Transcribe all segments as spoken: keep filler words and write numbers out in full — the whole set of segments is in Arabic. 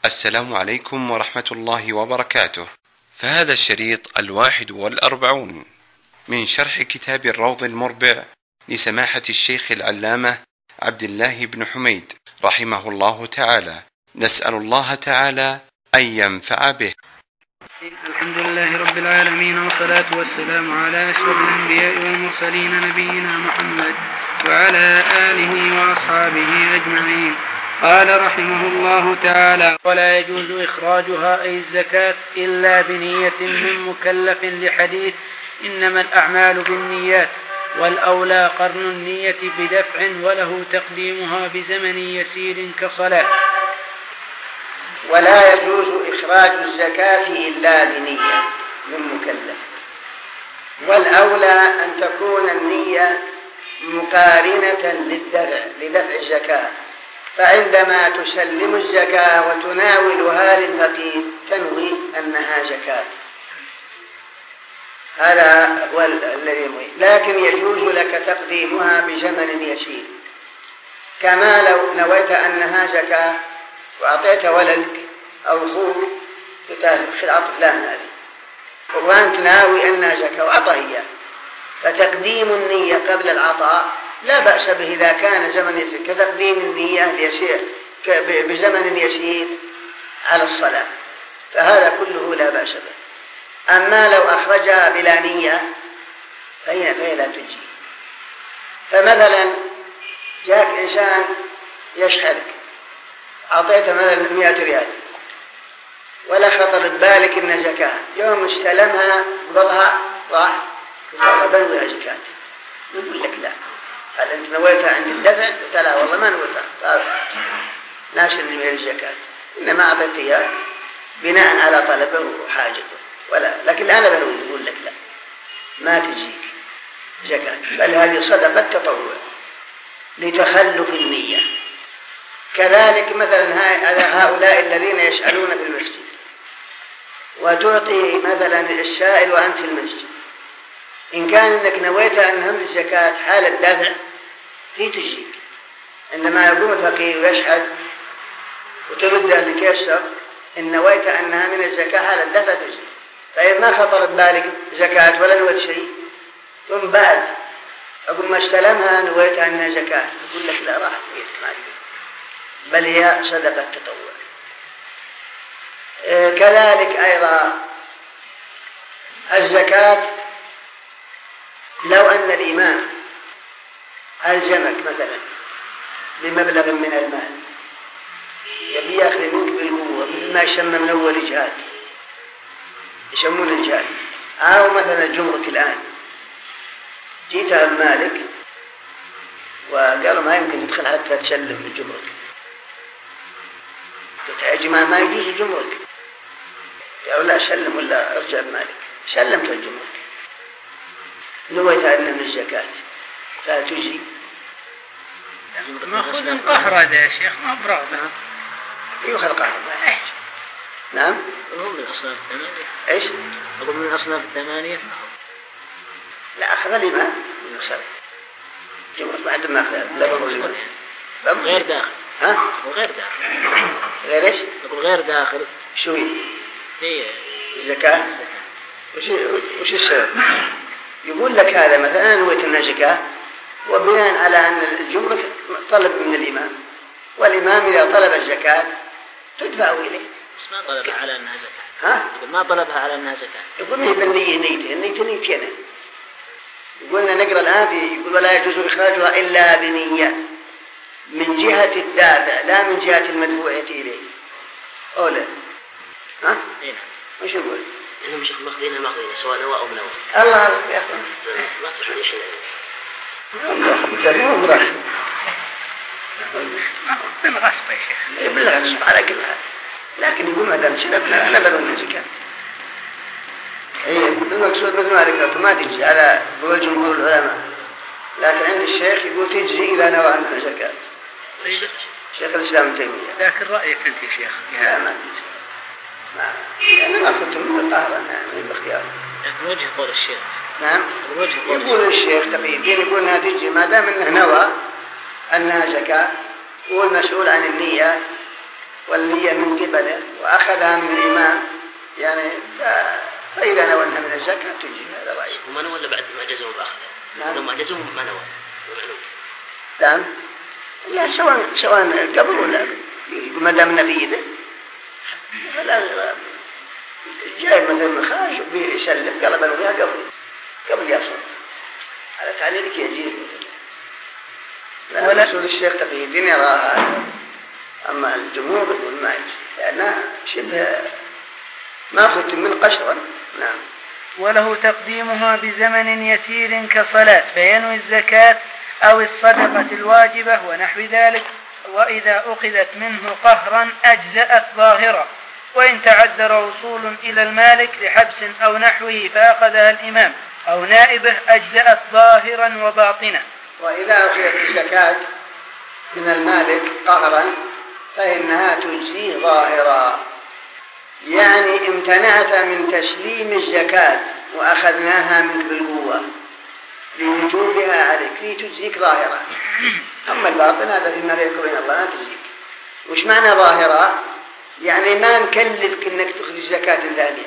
السلام عليكم ورحمة الله وبركاته. فهذا الشريط الواحد والأربعون من شرح كتاب الروض المربع لسماحة الشيخ العلامة عبد الله بن حميد رحمه الله تعالى، نسأل الله تعالى أن ينفع به. الحمد لله رب العالمين، والصلاة والسلام على أشرف الأنبياء والمرسلين نبينا محمد وعلى آله وأصحابه أجمعين. قال رحمه الله تعالى: ولا يجوز إخراجها أي الزكاة إلا بنية من مكلف، لحديث إنما الأعمال بالنيات، والأولى قرن النية بدفع، وله تقديمها بزمن يسير كصلاة. ولا يجوز إخراج الزكاة إلا بنية من مكلف، والأولى أن تكون النية مقارنة للدفع لدفع الزكاة، فعندما تسلم الزكاة وتناولها للفقير تنوي أنها زكاة، هذا هو الذي ينوي. لكن يجوز لك تقديمها بزمن يسير، كما لو نويت أنها زكاة وأعطيت ولدك أو أخوك في العطف فلان هذه وأنت ناوي أنها زكاة وأعطى إياه، فتقديم النية قبل العطاء لا بأس به إذا كان زمن يسير، كتقديم النية يسير بزمن يسير على الصلاة، فهذا كله لا بأس به. أما لو أخرجها بلا نية فهي, فهي لا تجي. فمثلا جاءك إنسان يشحنك، أعطيت مثلا مئة ريال ولا خطر ببالك إنها زكاة، يوم استلمها بضها راح بنويها زكاة، نقول لك لا، هل أنت نويتها عند الدفع؟ قلت لا والله ما نويتها، ناشر من الزكاة، إنما أعطيت إياه بناء على طلبه وحاجته، ولا لكن أنا بنوي، يقول لك لا ما تجيك زكاة، بل هذه صدقة تطوع لتخلف النية. كذلك مثلا هؤلاء الذين يسألون في المسجد وتعطي مثلا السائل وأنت في المسجد، إن كان إنك نويت أنها من الزكاة حال الدفع في تجيك، إنما يقوم الفقير ويشحذ وتمده لتيسر، إن نويت أنها من الزكاة حال الدفع تجيك. فإذا ما خطر ببالك زكاة ولا نويت شيء، ثم بعد أقول ما استلمها نويت أنها زكاة، يقول لك لا راحت بيتك ما عليك، بل هي صدقة تطوع. آه كذلك أيضا الزكاة، لو أن الإمام ألزمك مثلا بمبلغ من المال يبي يأخذ منك بالقوة، مثل ما يسمى من أول جهاد، يسمون الجهاد، أو مثلا الجمرك الآن جيتها بمالك وقالوا ما يمكن تدخل حتى تسلم بالجمرك، تتعجم ما يجوز الجمرك، قالوا لا سلم ولا ارجع بمالك، سلمت الجمرك نويت أنها من الزكاة لا تجي. ما خذ القهر هذا يا شيخ، ما براء يؤخذ قهر. نعم. هو من أصناف الثمانية. إيش؟ أقول من أصناف الثمانية. لا أخذ الإمام من الشرع جمرك بعد ما أخذ لا بمرجون غير داخل. ها؟ وغير داخل. غير إيش؟ أقول غير داخل. شو هي؟ هي الزكاة. وش وش السبب؟ يقول لك هذا مثلا نويت أنها زكاة، وبناء على أن الجمرك طلب من الإمام، والإمام إذا طلب الزكاة تدفع إليه. بس ما طلبها على أنها زكاة. ها؟ يقول ما طلبها على أنها زكاة. يقول ما هي بالنية نيته، النية نيتين. يقولنا نقرأ الآن في يقول ولا يجوز إخراجها إلا بنية من جهة الدافع لا من جهة المدفوعة إليه. أولا. ها؟ إيه. وش يقول؟ إنهم شيخ ماخذينها ماخذينها سواء نوى أو منوى. الله يا أخي. ما تصح لي شيء. الله مراح. بالغصب يا شيخ. بالغصب على كل حال. لكن يقول ما دام شربنا أنا بدون زكاة. إيه المقصود مثل ما ذكرت ما تجزي على قول جمهور العلماء، لكن عند الشيخ يقول تجزي إذا نوى عنها زكاة. شيخ الإسلام ابن تيمية. لكن رأيك أنت يا شيخ؟ لا ما تجزي. ما يعني ما كنت من القاهرة يعني باختيار. لكن وجه قول الشيخ. نعم. وجه قول يقول الشيخ تقي الدين يقول انها تجزي ما دام انه نوى انها زكاة، والمسؤول عن النية والنية من قبله وأخذها من الإمام يعني فإذا نوى أنها من الزكاة تجي. هذا رأيه. وما نوى إلا بعد ما جزموا بأخذه. نعم. لما جزموا ما نوى. نعم. لا سواء سواء قبل ولا ما دام نبيذه فلا جاي مثل مخاش بيسلم قال بنويها قبل قبل يصل على تعليلك يجيب. ولا رسول الشيخ تقي الدين يرى هذا، أما الجمهور يقول ما يجي لأنها شبه ما أخذت من قشرا. نعم. وله تقديمها بزمن يسير كصلاة فينوي الزكاة أو الصدقة الواجبة ونحو ذلك، وإذا أخذت منه قهرا أجزأت ظاهرة، وإن تعذر وصول إلى المالك لحبس أو نحوه فأخذها الإمام أو نائبه أجزأت ظاهرا وباطنا. وإذا أخذت الزكاة من المالك قهرا فإنها تجزيه ظاهرا، يعني امتنعت من تسليم الزكاة وأخذناها منك بالقوة لوجوبها عليك لتجزيك ظاهرا. أما الباطن هذا فيما بينك وبين الله ما تجزيك. وش معنى ظاهرا؟ يعني ما نكلفك انك تخرج زكاة ثانية.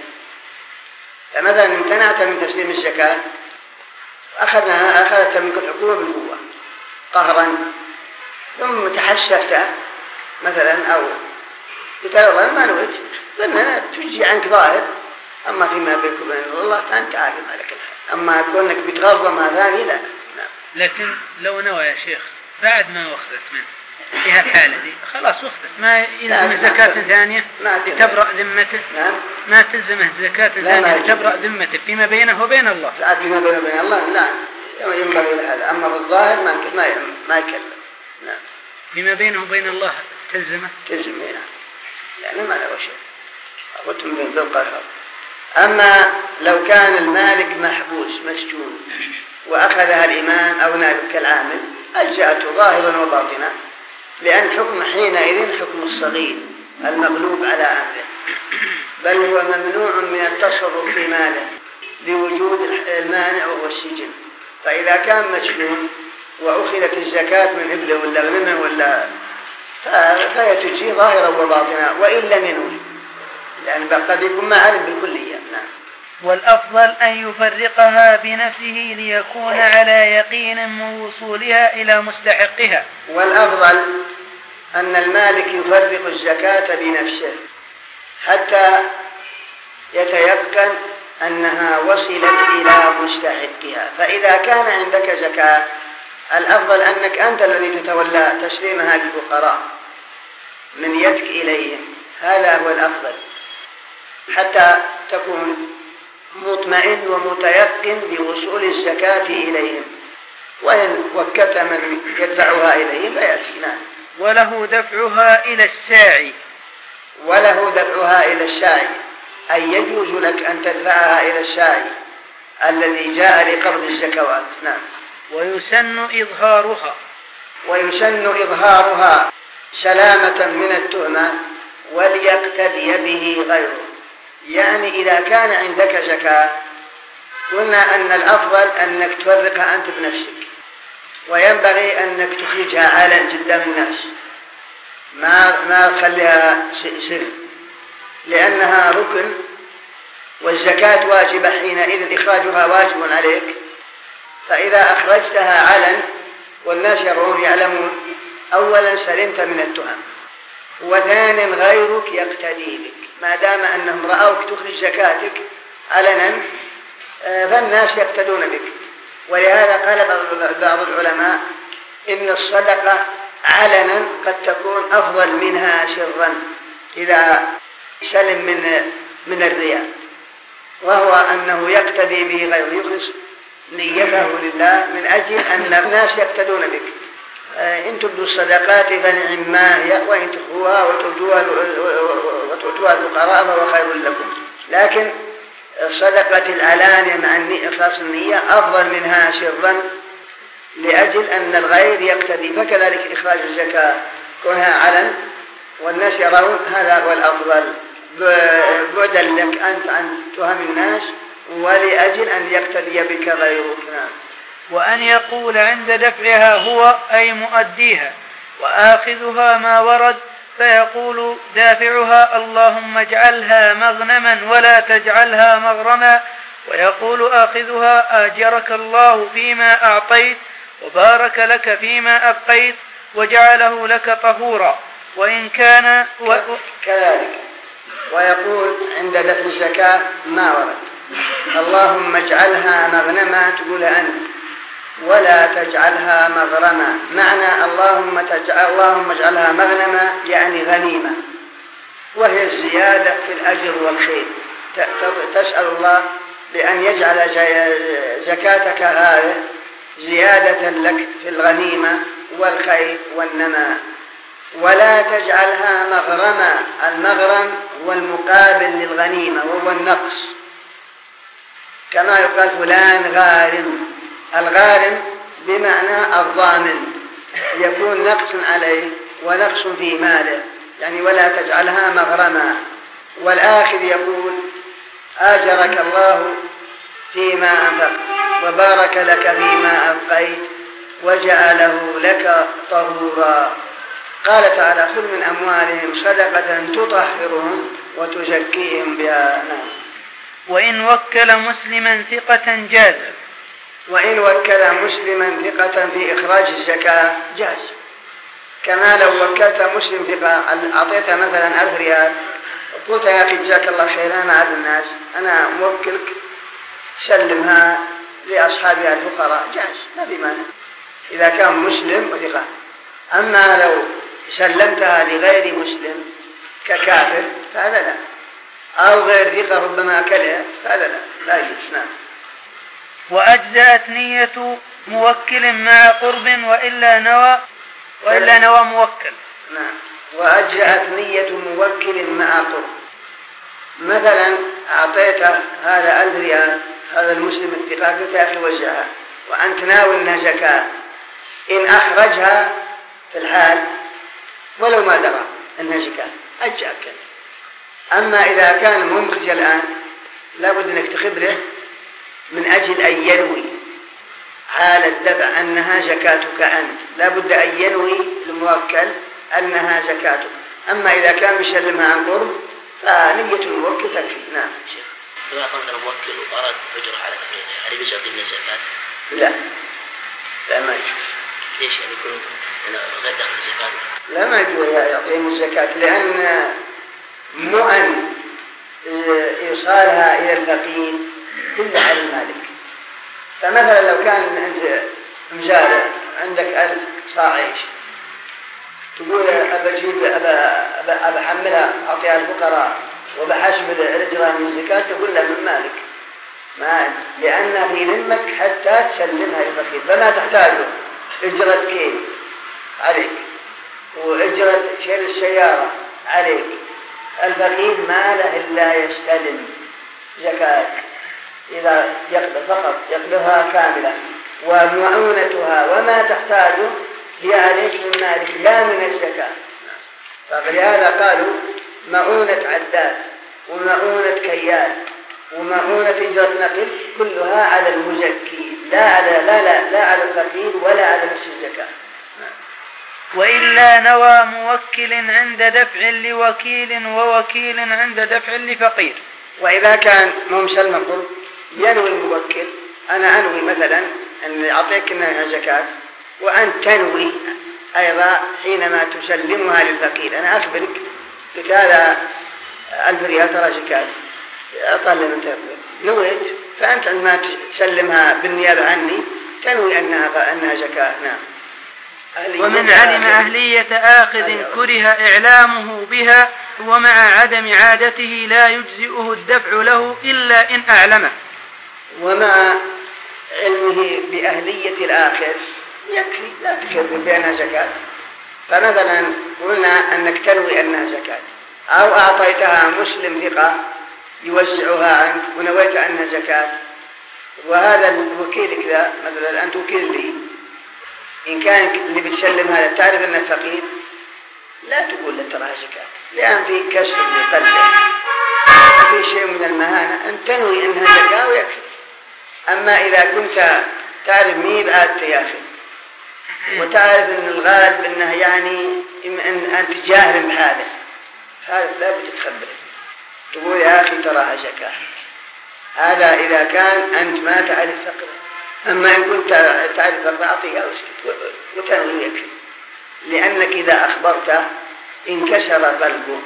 فمثلا امتنعت من تسليم الزكاة أخذناها أخذت منك الحكومة بالقوة قهرا، ثم تحشفت مثلا أو بتلوى ما نويت فإنها تجي عنك ظاهر. أما فيما بينك وبين الله فأنت عالم على كل حال. أما كونك بتغضم ثاني لا. نعم. لكن لو نوى يا شيخ بعد ما أخذت منه في هالحالة دي خلاص أخذت ما يلزم زكاة ثانية لتبرأ ذمته. نعم. ما تلزمه زكاة ثانية لتبرأ ذمته فيما بينه وبين الله. لا فيما بينه وبين الله لا ينبغي لهذا. أما بالظاهر ما ما ما يكلم. نعم. فيما بينه وبين الله تلزمه. تلزم نعم. يعني ما له شيء. قلت من ذو القهر. أما لو كان المالك محبوس مسجون وأخذها الإمام أو نائب كالعامل أجزأته ظاهرا وباطنا، لأن الحكم حينئذ حكم الصغير المغلوب على أمره، بل هو ممنوع من التصرف في ماله لوجود المانع وهو السجن. فإذا كان مسجون وأخذت الزكاة من إبله ولا غنمه ولا فهي تجزي ظاهرا وباطنا وإن لم ينوي، لأن قد يكون ما علم بالكلية. نعم. والأفضل أن يفرقها بنفسه ليكون على يقين من وصولها إلى مستحقها. والأفضل أن المالك يفرق الزكاة بنفسه حتى يتيقن أنها وصلت إلى مستحقها. فإذا كان عندك زكاة الأفضل أنك أنت الذي تتولى تسليمها للفقراء من يدك إليهم، هذا هو الأفضل حتى تكون مطمئن ومتيقن بوصول الزكاة إليهم. وإن وكلت من يدفعها إليهم فيأتي. نعم. وله دفعها إلى الساعي. وله دفعها إلى الساعي أي يجوز لك أن تدفعها إلى الساعي الذي جاء لقبض الزكوات. نعم. ويسن إظهارها. ويسن إظهارها سلامة من التهمة وليقتدي به غيره. يعني إذا كان عندك زكاة قلنا أن الأفضل أنك تفرقها أنت بنفسك، وينبغي أنك تخرجها علن قدام الناس، ما ما تخليها سر، لأنها ركن والزكاة واجبة حينئذ إخراجها واجب عليك. فإذا أخرجتها علن والناس يرون يعلمون أولا سلمت من التهم، وثانيا غيرك يقتدي بك ما دام أنهم رأوك تخرج زكاتك علنا فالناس يقتدون بك. ولهذا قال بعض العلماء إن الصدقة علنا قد تكون أفضل منها سرا إذا سلم من من الرياء، وهو أنه يقتدي به غيره يخلص نيته لله من أجل أن الناس يقتدون بك. إن تبدوا الصدقات فنعم ما هي وإن تخفوها وتؤتوها الفقراء فهو خير لكم. لكن صدقة العلانية مع إخلاص النية أفضل منها سرا لأجل أن الغير يقتدي. فكذلك إخراج الزكاة كونها علن والناس يرون هذا هو الأفضل بعدا لك أنت عن تهم الناس ولأجل أن يقتدي بك غيرك. وأن يقول عند دفعها هو أي مؤديها وآخذها ما ورد فيقول دافعها: اللهم اجعلها مغنما ولا تجعلها مغرما. ويقول آخذها: آجرك الله فيما أعطيت وبارك لك فيما أبقيت وجعله لك طهورا. وإن كان و... كذلك. ويقول عند دفع الزكاة ما ورد: اللهم اجعلها مغنما، تقول أنت، ولا تجعلها مغرما. معنى اللهم, تجعل اللهم اجعلها مغنما يعني غنيمة، وهي الزيادة في الأجر والخير. تسأل الله بأن يجعل زكاتك هذه زيادة لك في الغنيمة والخير والنماء. ولا تجعلها مغرما. المغرم هو المقابل للغنيمة وهو النقص، كما يقال فلان غارم. الغارم بمعنى الضامن، يكون نقص عليه ونقص في ماله، يعني ولا تجعلها مغرما. والآخر يقول: آجرك الله فيما أنفقت وبارك لك فيما أبقيت وجعله لك طهورا. قال تعالى: خذ من أموالهم صدقة تطهرهم وتزكيهم بها. نعم. وإن وكل مسلما ثقة جاز. وإن وكل مسلما ثقة في إخراج الزكاة جاز، كما لو وكلت مسلم ثقة، أعطيته مثلا ألف ريال، قلت: يا أخي جزاك الله خير، أنا عاد الناس، أنا موكلك، سلمها لأصحابها الفقراء، جاز، ما في مانع إذا كان مسلم وثقة. أما لو سلمتها لغير مسلم ككافر فهذا لا، أو غير ثقة ربما أكلها فهذا لا، لا يجوز. نعم. وأجزأت نية موكل مع قرب وإلا نوى وإلا نوى موكل. نعم. وأجزأت نية موكل مع قرب. مثلا أعطيته هذا ألف ريال، هذا المسلم الثقة، قلت: يا أخي وزعها، وأنت ناوي أنها زكاة. إن أخرجها في الحال ولو ما درى أنها زكاة أجزأك. أما إذا كان ممخرج الآن لابد أنك تخبره من أجل أن ينوي حال الدفع أنها زكاتك أنت، لابد أن ينوي الموكل أنها زكاتك. أما إذا كان بيسلمها عن قرب فنية الموكل تكفي. نعم. لو أعطينا الموكل وأراد أجر على تقريبا، هل يجوز يعطينا الزكاة؟ لا، لا ما يجوز. ليش يعني يكون غير داخل الزكاة؟ لا ما يجوز يعطيهم الزكاة، لأن مؤن إيصالها إلى الفقير كل على المالك. فمثلا لو كان أنت مزارع عندك ألف صاع عيش، تقول: أبى أجيب أبى أحملها أعطيها الفقراء وبحسب الأجرة من الزكاة، تقول له من مالك، ما لأن في ذمك حتى تسلمها للفقير، فما تحتاج أجرة كيل عليك وأجرة شيل السيارة عليك. الفقير ما له إلا يستلم زكاة، إذا يقبل فقط يقبلها كاملة، ومعونتها وما تحتاجه هي عليك من مالك لا من الزكاة. فلهذا قالوا مؤونة عداد ومؤونة كيال ومؤونة إجرة نقل كلها على المزكي، لا على لا لا لا على الفقير ولا على نفس الزكاة. وإلا نوى موكل عند دفع لوكيل ووكيل عند دفع لفقير. وإذا كان مسلم قرب ينوي الموكل: أنا أنوي مثلا أن أعطيك إنها زكاة، وأن تنوي أيضا حينما تسلمها للفقير. أنا أخبرك قلت: هذا ألف ريال ترى زكاة، أعطى لمن تقبل، نويت، فأنت عندما تسلمها بالنيابة عني تنوي أنها أنها زكاة. نعم. ومن علم أهلية آخذ كره إعلامه بها ومع عدم عادته لا يجزئه الدفع له إلا إن أعلمه. ومع علمه بأهلية الآخر يكفي، لا تكذب بأنها زكاة. فمثلا قلنا أنك تنوي أنها زكاة، أو أعطيتها مسلم ثقة يوزعها عنك ونويت أنها زكاة، وهذا الوكيل كذا مثلا أنت وكيل لي، إن كان اللي بتسلم هذا تعرف أنه فقير لا تقول له تراها زكاة، لأن في كسر لقلبه، في شيء من المهانة، أن تنوي أنها زكاة ويكفي. أما إذا كنت تعرف مين عادته يا أخي وتعرف أن الغالب أنه يعني أن أنت جاهل بهذا، هذا لا بد تخبره، تقول يا أخي تراها زكاة. هذا إذا كان أنت ما تعرف فقره. أما إن كنت تعرف فقره أعطيه أو اسكت وتنوي يكفي، لأنك إذا أخبرته انكسر قلبه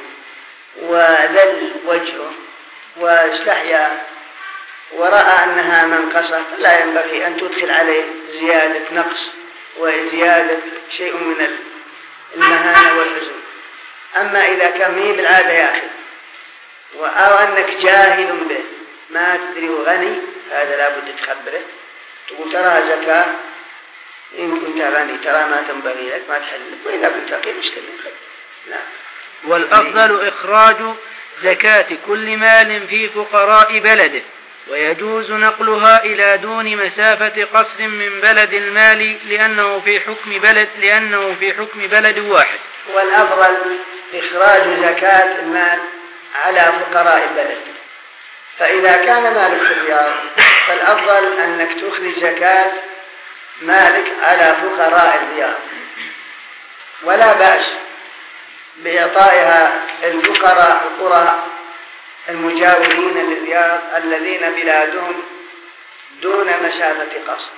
وذل وجهه واستحيا ورأى أنها منقصة، لا ينبغي أن تدخل عليه زيادة نقص وزيادة شيء من المهانة والحزن. أما إذا كان مي بالعادة يا أخي أو أنك جاهل به ما تدري غني، هذا لا بد تخبره، تقول تراها زكاة، إن كنت غني ترى ما تنبغي لك ما تحل، وإذا كنت فقير اشتري. نعم. والأفضل إخراج زكاة كل مال في فقراء بلده، ويجوز نقلها إلى دون مسافة قصر من بلد المال لأنه في حكم بلد لأنه في حكم بلد واحد. والأفضل إخراج زكاة المال على فقراء البلد. فإذا كان مالك في الرياض فالأفضل أنك تخرج زكاة مالك على فقراء الرياض، ولا بأس بإعطائها الفقراء القرى المجاورين للرياض الذين بلادهم دون مسافة قصر،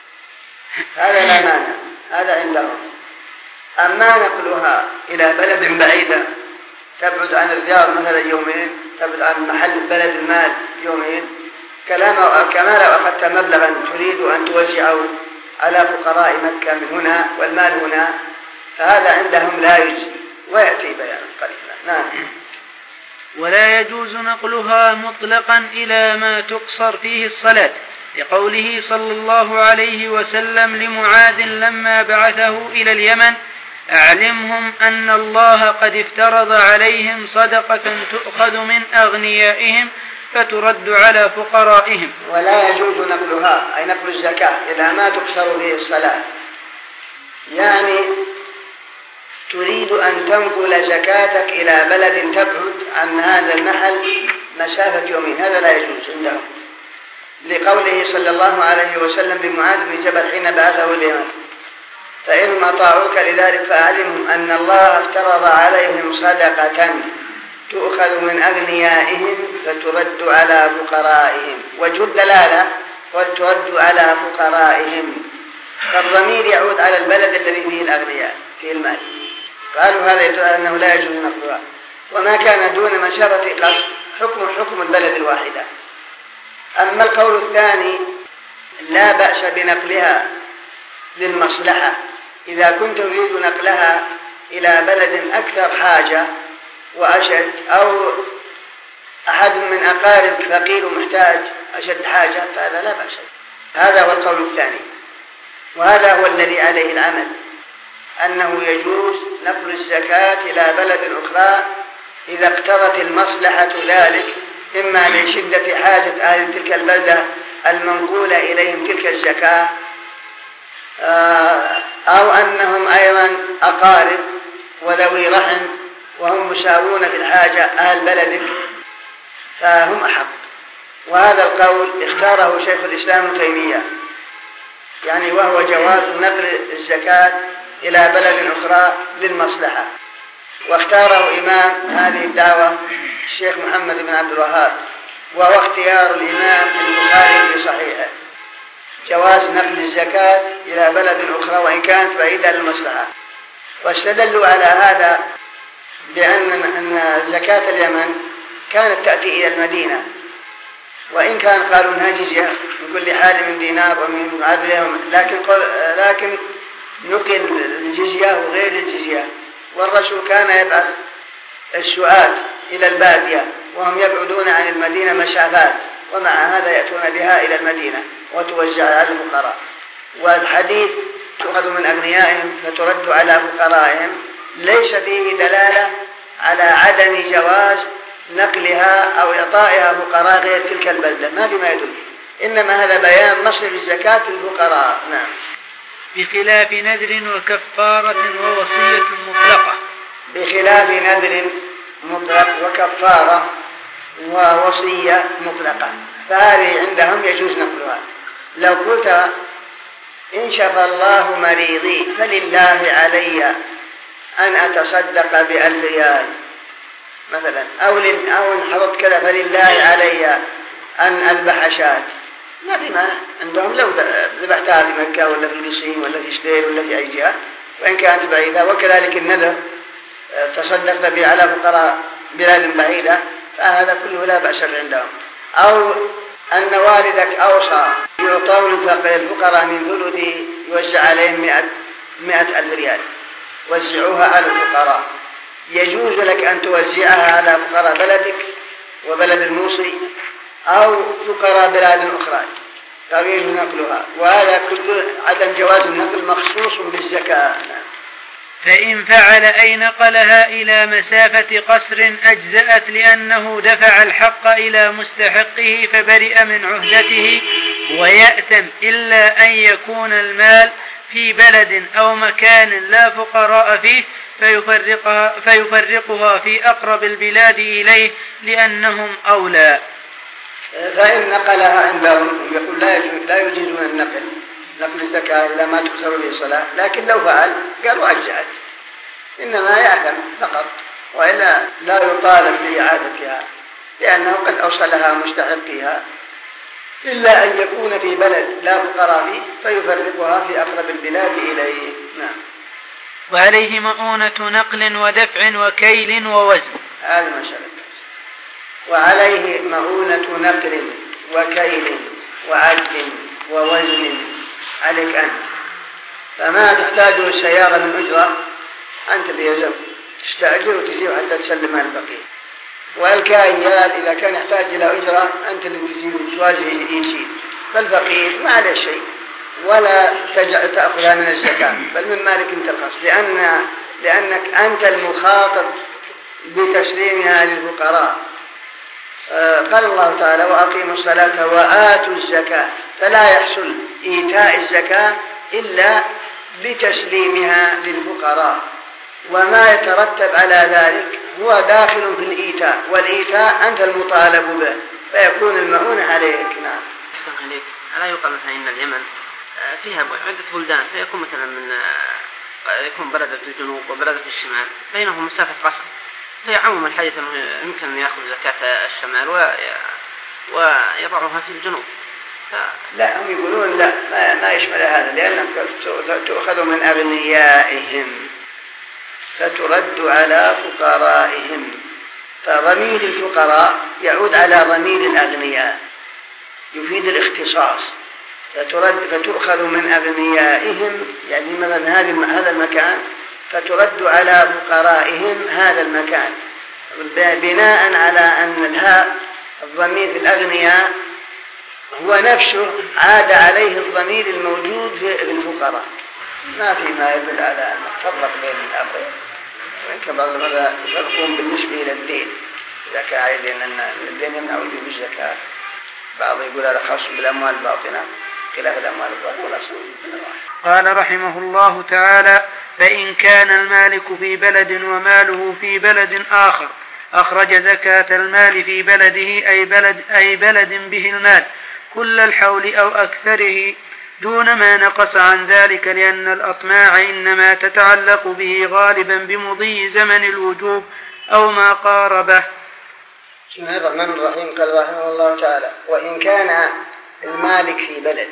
هذا لا مانع، هذا عندهم. أما نقلها إلى بلد بعيدة تبعد عن الرياض مثلا يومين، تبعد عن محل بلد المال يومين، كما لو أخذت مبلغا تريد أن توزعه على فقراء مكة من هنا والمال هنا، فهذا عندهم لا يجزي، ويأتي بيان قريبا. نعم. ولا يجوز نقلها مطلقا إلى ما تقصر فيه الصلاة، لقوله صلى الله عليه وسلم لمعاذ لما بعثه إلى اليمن: أعلمهم أن الله قد افترض عليهم صدقة تؤخذ من أغنيائهم فترد على فقرائهم. ولا يجوز نقلها، أي نقل الزكاة، إلى ما تقصر فيه الصلاة، يعني تريد أن تنقل زكاتك إلى بلد تبعد عن هذا المحل مسافة يومين، هذا لا يجوز عندهم، لقوله صلى الله عليه وسلم لمعاذ بن جبل حين بعثه اليمن: فإنهم أطاعوك لذلك فأعلمهم أن الله افترض عليهم صدقة تؤخذ من أغنيائهم فترد على فقرائهم. وجه الدلالة وترد على فقرائهم، فالضمير يعود على البلد الذي فيه الأغنياء فيه المال، قالوا هذا يدل على أنه لا يجوز نقلها. وما كان دون مسافة قصر حكم حكم البلد الواحدة. أما القول الثاني لا بأس بنقلها للمصلحة، إذا كنت تريد نقلها إلى بلد أكثر حاجة وأشد، أو أحد من أقارب فقير ومحتاج أشد حاجة، فهذا لا بأس. هذا هو القول الثاني، وهذا هو الذي عليه العمل، أنه يجوز نقل الزكاة إلى بلد أخرى إذا اقتضت المصلحة ذلك، إما لشدة حاجة أهل تلك البلدة المنقولة إليهم تلك الزكاة، أو أنهم أيضا أقارب وذوي رحم وهم مساوون في الحاجة أهل بلدك، فهم أحق. وهذا القول اختاره شيخ الإسلام ابن تيمية، يعني وهو جواز نقل الزكاة إلى بلد أخرى للمصلحة، واختاره إمام هذه الدعوة الشيخ محمد بن عبد الوهاب، وهو اختيار الإمام البخاري في صحيحه، جواز نقل الزكاة إلى بلد أخرى وإن كانت بعيدة للمصلحة. واستدلوا على هذا بأن زكاة اليمن كانت تأتي إلى المدينة، وإن كان قالوا أنها جزية من كل حال من دينار ومن عدلهم، لكن, لكن نقل الجزية وغير الجزية. والرسول كان يبعث السؤال إلى البادية وهم يبعدون عن المدينة مسافات، ومع هذا يأتون بها إلى المدينة وتوزع على الفقراء. والحديث تؤخذ من أغنيائهم فترد على فقرائهم ليس فيه دلالة على عدم جواز نقلها أو إعطائها فقراء غير تلك البلدة، ما بما يدل، إنما هذا بيان مصرف الزكاة للفقراء. نعم. بخلاف نذر وكفارة ووصية مطلقة. بخلاف نذر مطلق وكفارة ووصية مطلقة، فهذه عندهم يجوز نقلها. لو قلت إن شفى الله مريضي فلله علي أن أتصدق بألف ريال مثلا، أو أو إن حضرت كذا فلله علي أن أذبح شاة، ما في مانع عندهم لو ذبحتها في مكة ولا في القصيم ولا في شدير ولا في أي جهة وإن كانت بعيدة. وكذلك النذر تصدق به على فقراء بلاد بعيدة، فهذا كله لا بأس عندهم. أو أن والدك أوصى يعطون الفقراء من ثلث يوزع عليهم مئة, مئة ألف ريال، وزعوها على الفقراء، يجوز لك أن توزعها على فقراء بلدك وبلد الموصي أو فقراء بلاد أخرى يجوز نقلها، وهذا كل عدم جواز النقل مخصوص بالزكاة. فإن فعل أي نقلها إلى مسافة قصر أجزأت لأنه دفع الحق إلى مستحقه فبرئ من عهدته ويأتم، إلا أن يكون المال في بلد أو مكان لا فقراء فيه فيفرقها, فيفرقها في أقرب البلاد إليه لأنهم أولى. فإن نقلها عندهم يقول لا يجوز لا يجوزون النقل نقل الزكاة إلا ما تقصر به الصلاة، لكن لو فعل قالوا أجزأت، إنما يأثم فقط، وإلا لا يطالب بإعادتها لأنه قد أوصلها مستحقيها، إلا أن يكون في بلد لا فقراء فيه فيفرقها في أقرب البلاد إليه. نعم. وعليه مؤونة نقل ودفع وكيل ووزن. هذا ما شاء الله. وعليه مؤونة نقل وكيل وعد ووزن عليك أنت، فما تحتاجه السيارة من أجرة أنت اللي يلزم تستأجر وتجيب حتى تسلمها للفقير، والكايال إذا كان يحتاج إلى أجرة أنت اللي تجيب تواجه يشيل، فالفقير ما عليه شيء ولا تأخذها من الزكاة بل من مالك أنت الخاص، لأن لأنك أنت المخاطب بتسليمها للفقراء. قال الله تعالى وأقيموا الصلاة وآتوا الزكاة، فلا يحصل إيتاء الزكاة إلا بتسليمها للفقراء، وما يترتب على ذلك هو داخل في الإيتاء، والإيتاء أنت المطالب به فيكون المؤونة عليك. نعم. أحسن عليك. ألا يقال مثلا إن اليمن فيها عدة بلدان، فيكون مثلا من يكون بلد في الجنوب وبلد في الشمال بينهم مسافة قصر، فيعمم الحديث أنه يمكن أن يأخذ زكاة الشمال ويضعها في الجنوب. ف... لا، هم يقولون لا ما, ما يشمل هذا، لأنك تؤخذ من أغنيائهم فترد على فقرائهم، فضمير الفقراء يعود على ضمير الأغنياء يفيد الاختصاص، فترد فتؤخذ من أغنيائهم، يعني مثلا هذا المكان فترد على فقرائهم هذا المكان، بناء على أن الهاء الضمير في الأغنياء هو نفسه عاد عليه الضمير الموجود في الفقراء، ما في ما يدل على أن تفرق بين الأمرين، وإن بعض المرة يفرقون بالنسبة إلى الدين، إذا كان عليه أن الدين يمنع وجوب الزكاة، بعض يقول هذا خاص بالأموال الباطنة خلاف الأموال الظاهرة والأصل. قال رحمه الله تعالى فإن كان المالك في بلد وماله في بلد آخر أخرج زكاة المال في بلده أي بلد, أي بلد به المال كل الحول أو أكثره دون ما نقص عن ذلك، لأن الأطماع إنما تتعلق به غالبا بمضي زمن الوجوب أو ما قاربه. بسم الله الرحمن الرحيم. قال رحمه الله تعالى وإن كان المالك في بلد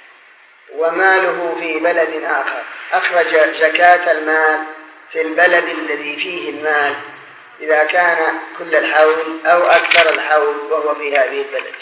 وماله في بلد آخر أخرج زكاة المال في البلد الذي فيه المال إذا كان كل الحول أو أكثر الحول وهو في هذه البلد.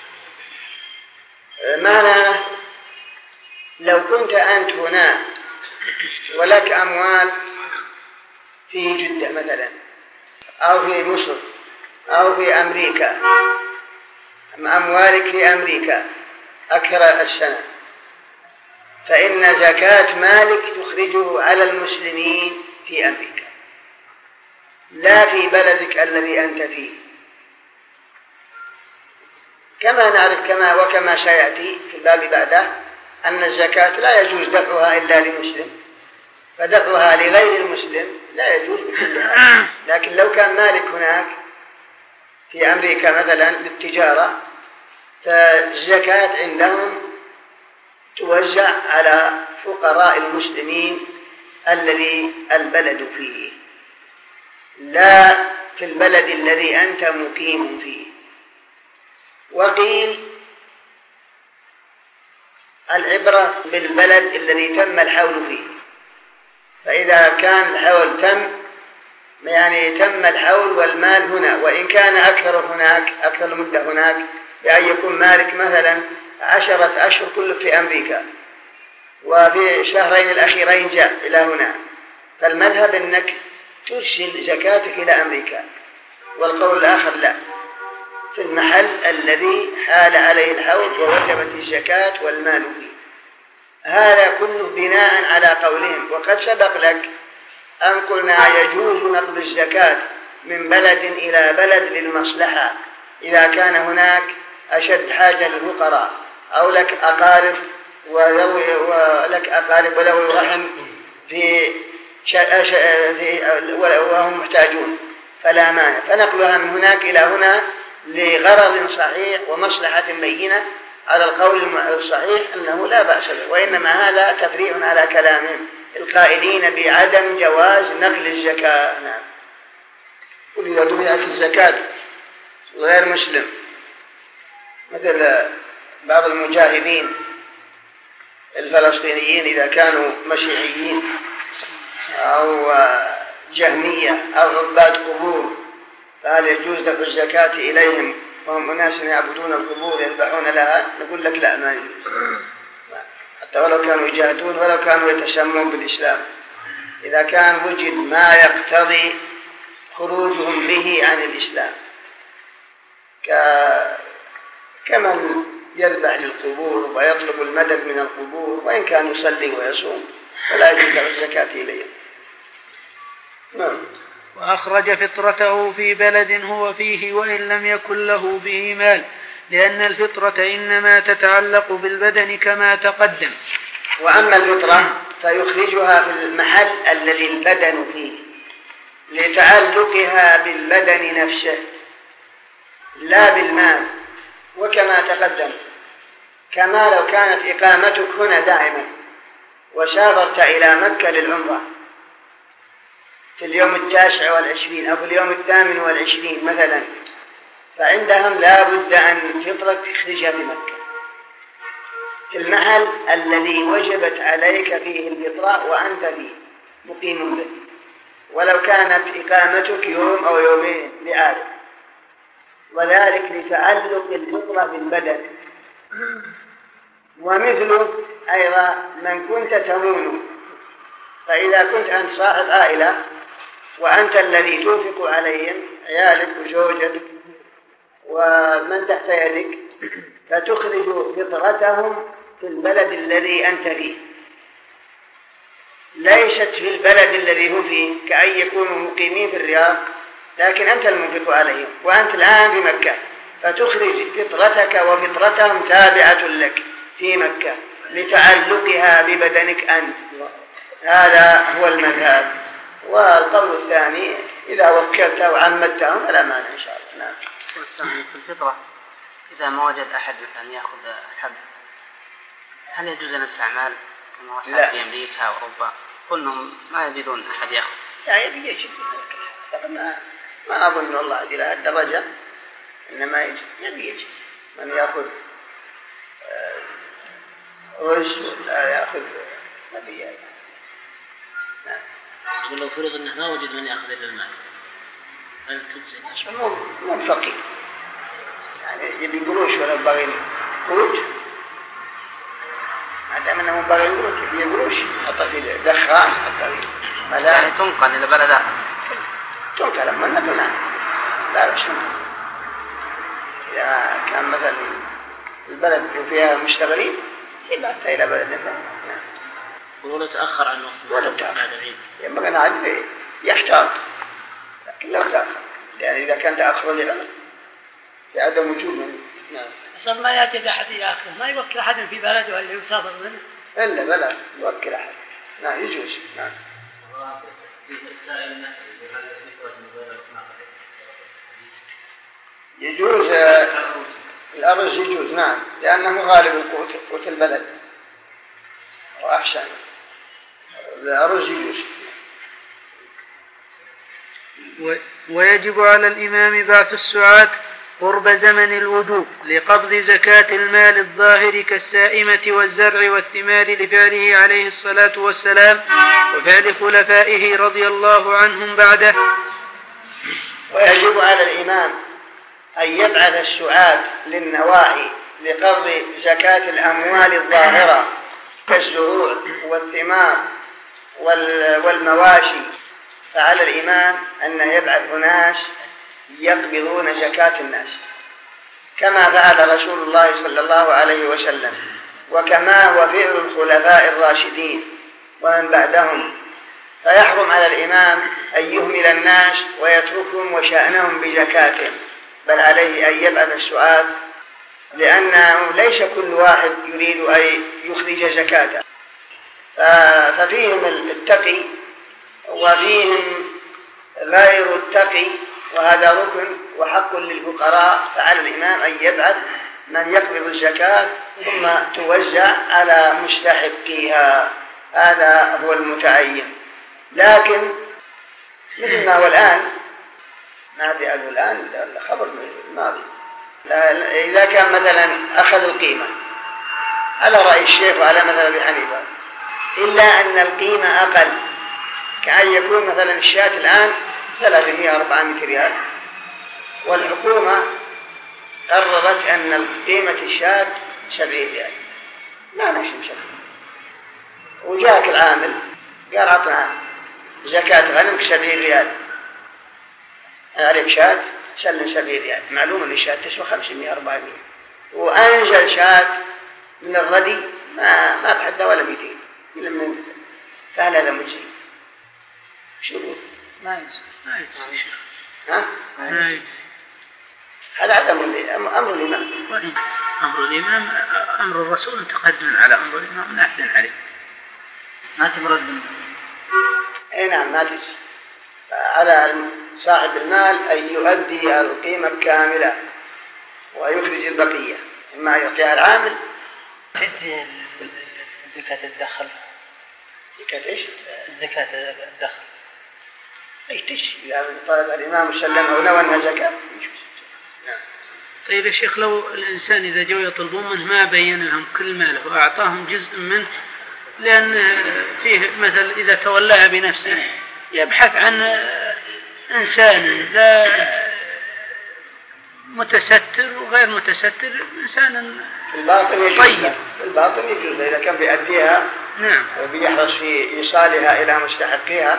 معنى لو كنت أنت هنا ولك أموال في جدة مثلا أو في مصر أو في أمريكا، أموالك في أمريكا أكثر السنة، فإن زكاة مالك تخرجه على المسلمين في أمريكا لا في بلدك الذي أنت فيه، كما نعرف كما وكما سيأتي في الباب بعده أن الزكاة لا يجوز دفعها إلا لمسلم، فدفعها لغير المسلم لا يجوز بكل حال. لكن لو كان مالك هناك في أمريكا مثلا للتجارة، فالزكاة عندهم توزع على فقراء المسلمين الذي البلد فيه، لا في البلد الذي أنت مقيم فيه. وقيل العبرة بالبلد الذي تم الحول فيه، فإذا كان الحول تم يعني تم الحول والمال هنا، وإن كان أكثر هناك أكثر المدة هناك، بأن يكون مالك مثلا عشرة أشهر كله في أمريكا وفي الشهرين الأخيرين جاء إلى هنا، فالمذهب أنك ترسل زكاتك إلى أمريكا، والقول الآخر لا، في المحل الذي حال عليه الحول ووجبت الزكاة والمال فيه. هذا كله بناء على قولهم. وقد سبق لك أن قلنا يجوز نقل الزكاة من بلد إلى بلد للمصلحة، إذا كان هناك أشد حاجة للفقراء، أو لك أقارب وذوي ولك أقارب وذوي رحم في وهم محتاجون، فلا مانع، فنقلها من هناك إلى هنا لغرض صحيح ومصلحة بينة على القول الصحيح أنه لا بأس به. وإنما هذا تفريع على كلامهم القائلين بعدم جواز نقل الزكاة. نعم. وإذا دفعت الزكاة غير مسلم مثل بعض المجاهدين الفلسطينيين إذا كانوا مسيحيين أو جهمية أو عباد قبور، فهل يجوز دفع الزكاة إليهم وهم أناس يعبدون القبور يذبحون لها؟ نقول لك لا، ما يجوز، حتى ولو كانوا يجاهدون ولو كانوا يتسمون بالإسلام، إذا كان وجد ما يقتضي خروجهم به عن الإسلام كمن يذبح للقبور ويطلب المدد من القبور، وإن كان يصلي ويصوم فلا يجوز دفع الزكاة إليهم. نعم. وأخرج فطرته في بلد هو فيه وإن لم يكن له به مال، لأن الفطرة إنما تتعلق بالبدن كما تقدم. وأما الفطرة فيخرجها في المحل الذي البدن فيه لتعلقها بالبدن نفسه لا بالمال، وكما تقدم، كما لو كانت إقامتك هنا دائما وسافرت إلى مكة للعمرة في اليوم التاسع والعشرين أو في اليوم الثامن والعشرين مثلا، فعندهم لا بد أن فطرك تخرجها بمكة في المحل الذي وجبت عليك فيه الفطرة وأنت فيه مقيم به، ولو كانت إقامتك يوم أو يومين لعادة، وذلك لتعلق الفطرة بالبدن. ومثله أيضا من كنت تمون، فإذا كنت أنت صاحب عائلة وأنت الذي تنفق عليهم عيالك وزوجتك ومن تحت يدك، فتخرج فطرتهم في البلد الذي أنت فيه، ليست في البلد الذي هم فيه، كأن يكونوا مقيمين في الرياض لكن أنت المنفق عليهم وأنت الآن في مكة، فتخرج فطرتك وفطرتهم تابعة لك في مكة لتعلقها ببدنك أنت. هذا هو المذهب. والقول الثاني إذا وكلت أو عمدتهم فلا مانع إن شاء الله. نعم. في الفطرة إذا ما وجد أحد أن يأخذ الحب، هل يجوز أن ندفع مال كما وصل في أمريكا أو أوروبا كلهم ما يجدون أحد يأخذ؟ لا، يجب يجب ما ما أظن والله إلى هذه الدرجة، إنما يجب يبي يجب من يأخذ رز ولا يأخذ نبي. نعم. يقول لو فرض أنه ما وجد من يأخذ إلا المال هل تجزي؟ مو مو فقير يعني يبي قروش ولا باغي قروش، ما دام أنه باغي قروش يبي قروش حتى في دخان حتى في ملاعب يعني تنقل إلى بلد آخر. تنقل لما نقلنا لا لا شنو إذا كان مثلا البلد فيها مشتغلين يبعث إلى بلد ثاني. ولو تأخر عن وقت ولا تأخر ينبغي أن أعرف يحتاط، لكن لا تأخر، يعني إذا كان تأخر لعلم لعدم وجود. نعم. أصلا ما يأتي أحد يأخذ، ما يوكل أحد في بلده اللي يسافر منه إلا بلا يوكل أحد. نعم يجوز. نعم. يجوز الأرز يجوز، نعم، لأنه غالب القوت قوت البلد، وأحسن. الأرز يجوز. ويجب على الإمام بعث السعاة قرب زمن الوجوب لقبض زكاة المال الظاهر كالسائمة والزرع والثمار لفعله عليه الصلاة والسلام وفعل خلفائه رضي الله عنهم بعده. ويجب على الإمام أن يبعث السعاة للنواحي لقبض زكاة الأموال الظاهرة كالزروع والثمار والمواشي، فعلى الإمام أن يبعث ناس يقبضون زكاة الناس كما فعل رسول الله صلى الله عليه وسلم، وكما هو فعل الخلفاء الراشدين ومن بعدهم. فيحرم على الإمام أن يهمل الناس ويتركهم وشأنهم بزكاتهم، بل عليه أن يبعث السعاة، لأنه ليس كل واحد يريد أن يخرج زكاته، ففيهم التقي وفيهم غير التقي، وهذا ركن وحق للفقراء. فعلى الإمام أن يبعث من يقبض الزكاة ثم توزع على مستحقيها، هذا هو المتعين. لكن مثل ما هو الآن، ما أدري أقول الآن الخبر الماضي، إذا كان مثلا أخذ القيمة على رأي الشيخ وعلى مذهب أبي حنيفة، إلا أن القيمة أقل، كأن يكون مثلا الشاة الآن ثلاثمائة أربعمائة ريال، والحكومة قررت أن قيمة الشاة سبعين ريال، ما نشم سبعين، وجاءك العامل قال عطنا زكاة غنمك سبعين ريال، عليك شاة سلم سبعين ريال، معلوم أن الشاة تسوى خمسمائة أربعمائة، وأنزل شاة من الردي ما ما بحدها ولا مئتين إلا من، فهل هذا مجزي؟ شو ما يجزي ما يجزي ها؟ ما يجزي. هذا أمر أمر الإمام. أمر الإمام أمر الرسول تقدم على أمر الإمام نحن عليه، ما تمرد. أي نعم ما تجزي. على صاحب المال أن يؤدي القيمة كاملة ويخرج البقية، إما يعطيها العامل. تجزي زكاة الدخل. زكاة إيش؟ زكاة الدخل. أي تجزي إذا طلب الإمام سلمها ونوى أنها زكاة. نعم. طيب يا شيخ، لو الإنسان إذا جو يطلبون منه ما بين لهم كل ماله وأعطاهم جزء منه، لأن فيه مثل إذا تولاها بنفسه يبحث عن إنسان لا متستر وغير متستر، إنسان طيب في الباطن يجوز إذا كان بيأديها. نعم. وبيحرص في إيصالها إلى مستحقيها.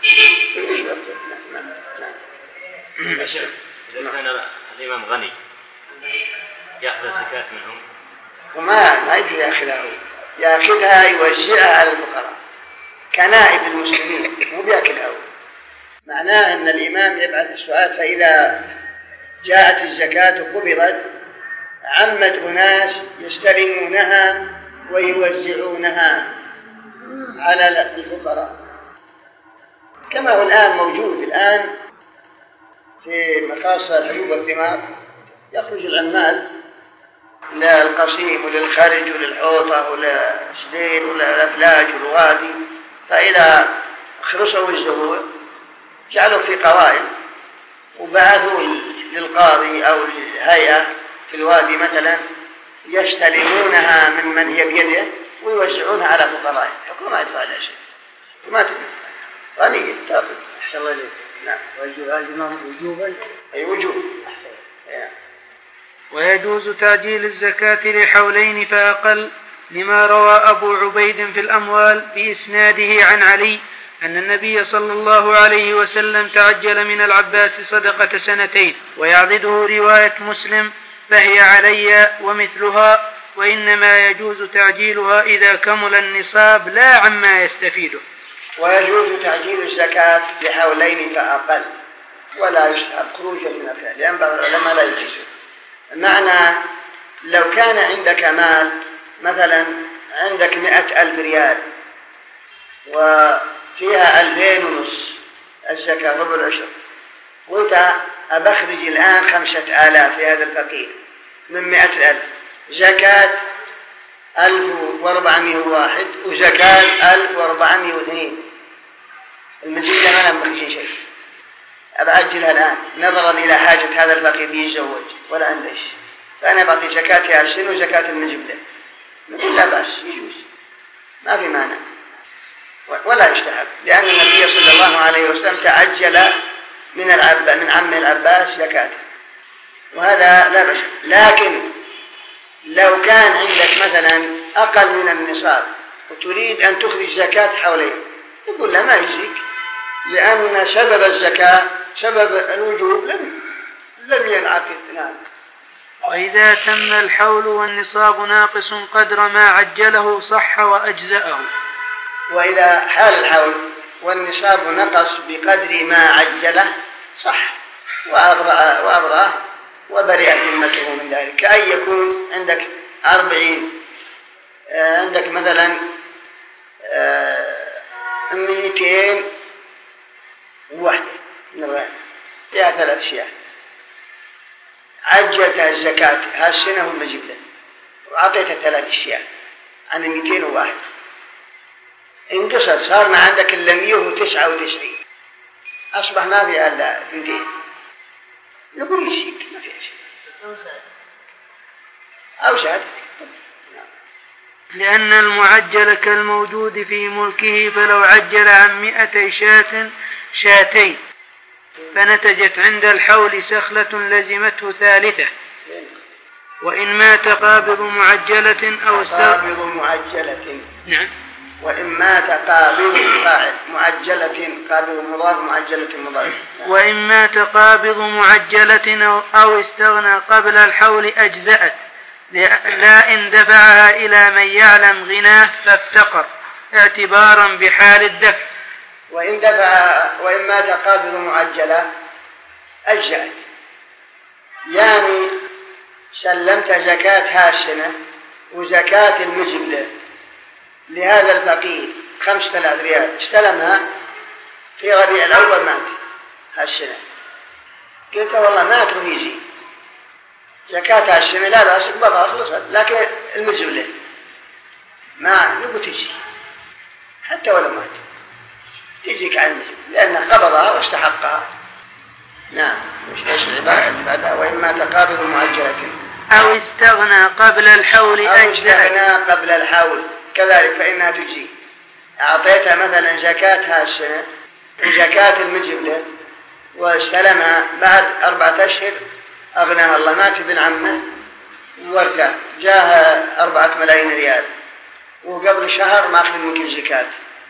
إذا كان الإمام غني يأخذ زكاة منهم وما ما يجوز يأخذها، يأخذها يوزعها على الفقراء كنائب المسلمين، مو بيأكلها. معناه أن الإمام يبعث السعاة، فإذا جاءت الزكاة قبضت عمت أناس يستلمونها ويوزعونها على الفقراء، كما هو الآن موجود. الآن في مخاص الحبوب والثمار يخرج العمال للقصيم وللخرج وللحوطة وللسدير وللأفلاج والوادي، فإذا خلصوا الزروع جعلوا في قوائم وبعثوا للقاضي أو الهيئة في الوادي مثلا يستلمونها من من هي بيده ويوزعونها على فقراء. الحكومة ما تدفع لها شيء، ما تدفع غنية تعطي. أحسن الله إليك. نعم. ويجوز الإمام وجوبا. أي وجوب. ويجوز تعجيل الزكاة لحولين فأقل، لما روى أبو عبيد في الأموال بإسناده عن علي أن النبي صلى الله عليه وسلم تعجل من العباس صدقة سنتين، ويعضده رواية مسلم فهي علي ومثلها، وإنما يجوز تعجيلها إذا كمل النصاب لا عما يستفيده. ويجوز تعجيل الزكاة لحولين فأقل، ولا يستحب خروجا من الفعل، لأن بعض العلماء لا يجوز. معنى لو كان عندك مال مثلا عندك مئة ألف ريال وفيها ألفين ونص الزكاة ربع العشر، قلت أبخرج الآن خمسة آلاف في هذا الفقير من مئة ألف زكاة ألف وأربعمائة وواحد وزكاة ألف وأربعمائة واثنين، المزيد ما نبغي شيء، أبعجلها الآن نظرا إلى حاجة هذا الفقير بيتزوج ولا عندش، فأنا بعطي زكاة السن وزكاة المجبلة، نقول لا بأس يجوز ما في مانع ولا يستحب، لأن النبي صلى الله عليه وسلم تعجل من العب من عمه العباس زكاته، وهذا لا بأس. لكن لو كان عندك مثلا أقل من النصاب وتريد أن تخرج زكاة حواليه، يقول لا ما يجزيك، لأن سبب الزكاة سبب الوجوب لم لم ينعقد. نعم. وإذا تم الحول والنصاب ناقص قدر ما عجله صح وأجزأه. وإذا حال الحول والنصاب نقص بقدر ما عجله صح وأبرأ وبرئت ذمته من ذلك، كأن يكون عندك أربعين، عندك مثلا مئتين وواحدة من الغنم فيها ثلاث أشياء، عجلت الزكاة هالسنة والمجبلة وأعطيتها ثلاث أشياء عن مئتين وواحد، انقصر صار ما عندك إلا مئة وتسعة وتسعين، أصبح ما في إلا اثنتين، نقول يشيك ما في شيء أو زاد، لأن المعجل كالموجود في ملكه، فلو عجل عن مئتي شاة شاتين فنتجت عند الحول سخلة لزمته ثالثة، وإن مات قابض معجلة أو قابض معجلة. نعم. وإن مات قابض فاعل معجلة، قابض مضاف معجلة مضاف. وإن مات قابض معجلة أو استغنى قبل الحول أجزأت، لا إن دفعها إلى من يعلم غناه فافتقر، اعتبارا بحال الدفع. وإن دفع وإن مات قابض معجلة أجزأت، يعني سلمت زكاة هالسنة وزكاة المجبلة لهذا الفقير خمسة آلاف ريال، استلمها في ربيع الأول مات هالسنة، قلت والله مات ويجي زكاة هالسنة لا بأس بضع خلصت، لكن المجبلة ما يبغى تجي حتى ولا مات تجيك عن المجبلة لأنها قبضها واستحقها. نعم. مش ايش العبارة اللي بعدها؟ وإن مات قابض معجلة أو استغنى قبل الحول أو استغنى قبل الحول كذلك فإنها تجي. أعطيتها مثلا زكاة هالسنة وزكاة المجبلة واستلمها بعد أربعة أشهر، أغناها الله، مات ابن عمه وورثه جاها أربعة ملايين ريال وقبل شهر ما أخذ منك الزكاة،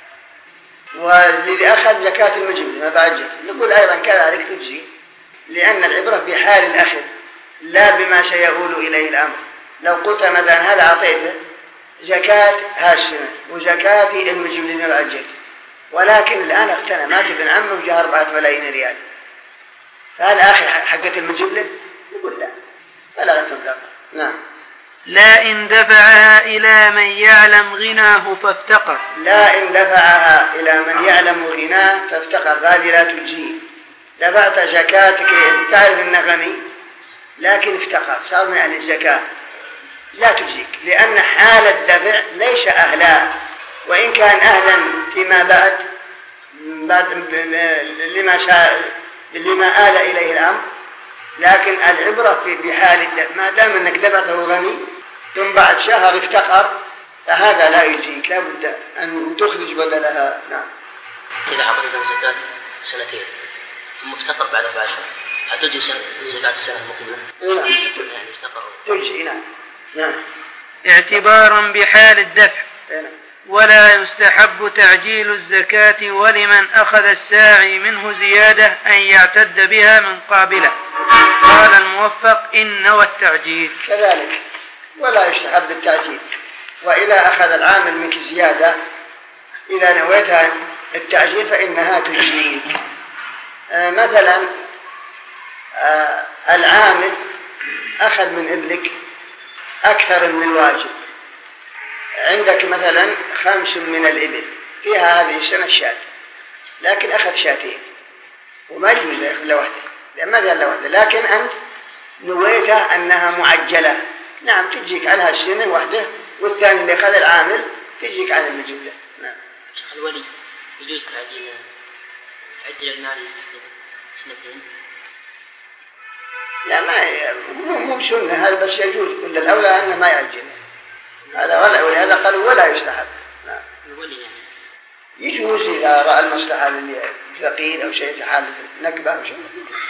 والذي أخذ زكاة المجبلة ما بعجت، نقول أيضا كذلك تجزي، لأن العبرة بحال الأخذ لا بما سيؤول إليه الأمر. لو قلت مثلا هذا أعطيته زكاة هالسنة وزكاة المجبلة ما بعجت، ولكن الآن اقتنى مات ابن عمه وجاء أربعة ملايين ريال، فهل آخر حقة المجبلة؟ نقول لا بلغت مبلغ. نعم. لا إن دفعها إلى من يعلم غناه فافتقر. لا إن دفعها إلى من يعلم غناه فافتقر، هذه لا تجي. دفعت زكاتك تعرف أنه غني لكن افتقر صار من أهل الزكاة لا تجيك، لأن حال الدفع ليس أهلا، وإن كان أهلا فيما بعد بعد لما لما آل إليه الأمر، لكن العبرة في بحال الدفع، ما دام أنك دفعته غني ثم بعد شهر افتقر فهذا لا يجيك، لا بد أن تخرج بدلها. نعم. إذا أعطيت زكاة سنتين ثم افتقر بعد أربع أشهر هل تجي زكاة السنة المقبلة؟ نعم. يعني افتقر تجي. نعم. نعم. اعتبارا بحال الدفع. نعم. ولا يستحب تعجيل الزكاة، ولمن أخذ الساعي منه زيادة أن يعتد بها من قابله. قال الموفق إن والتعجيل كذلك، ولا يستحب التعجيل. وإذا أخذ العامل منك زيادة إذا نويت التعجيل فإنها تجزيك. آه مثلا آه العامل أخذ من ابنك أكثر من الواجب، عندك مثلا خمس من الإبل فيها هذه السنة شاة، لكن أخذ شاتين وما يجوز له يأخذ واحدة لأن ما فيها إلا واحدة، لكن أنت نويت أنها معجلة، نعم تجيك على السنة واحدة والثاني اللي خذ العامل تجيك على الجملة. نعم. شيخ الولي يجوز تعجيل عجل المال سنتين؟ لا ما مو مو بسنة هذا بس يجوز، ولا الأولى أنه ما يعجل هذا، ولا ولهذا قالوا ولا يستحب. نعم. الولي يعني يجوز إذا رأى المصلحة للفقير أو شيء في حال نكبة أو شيء.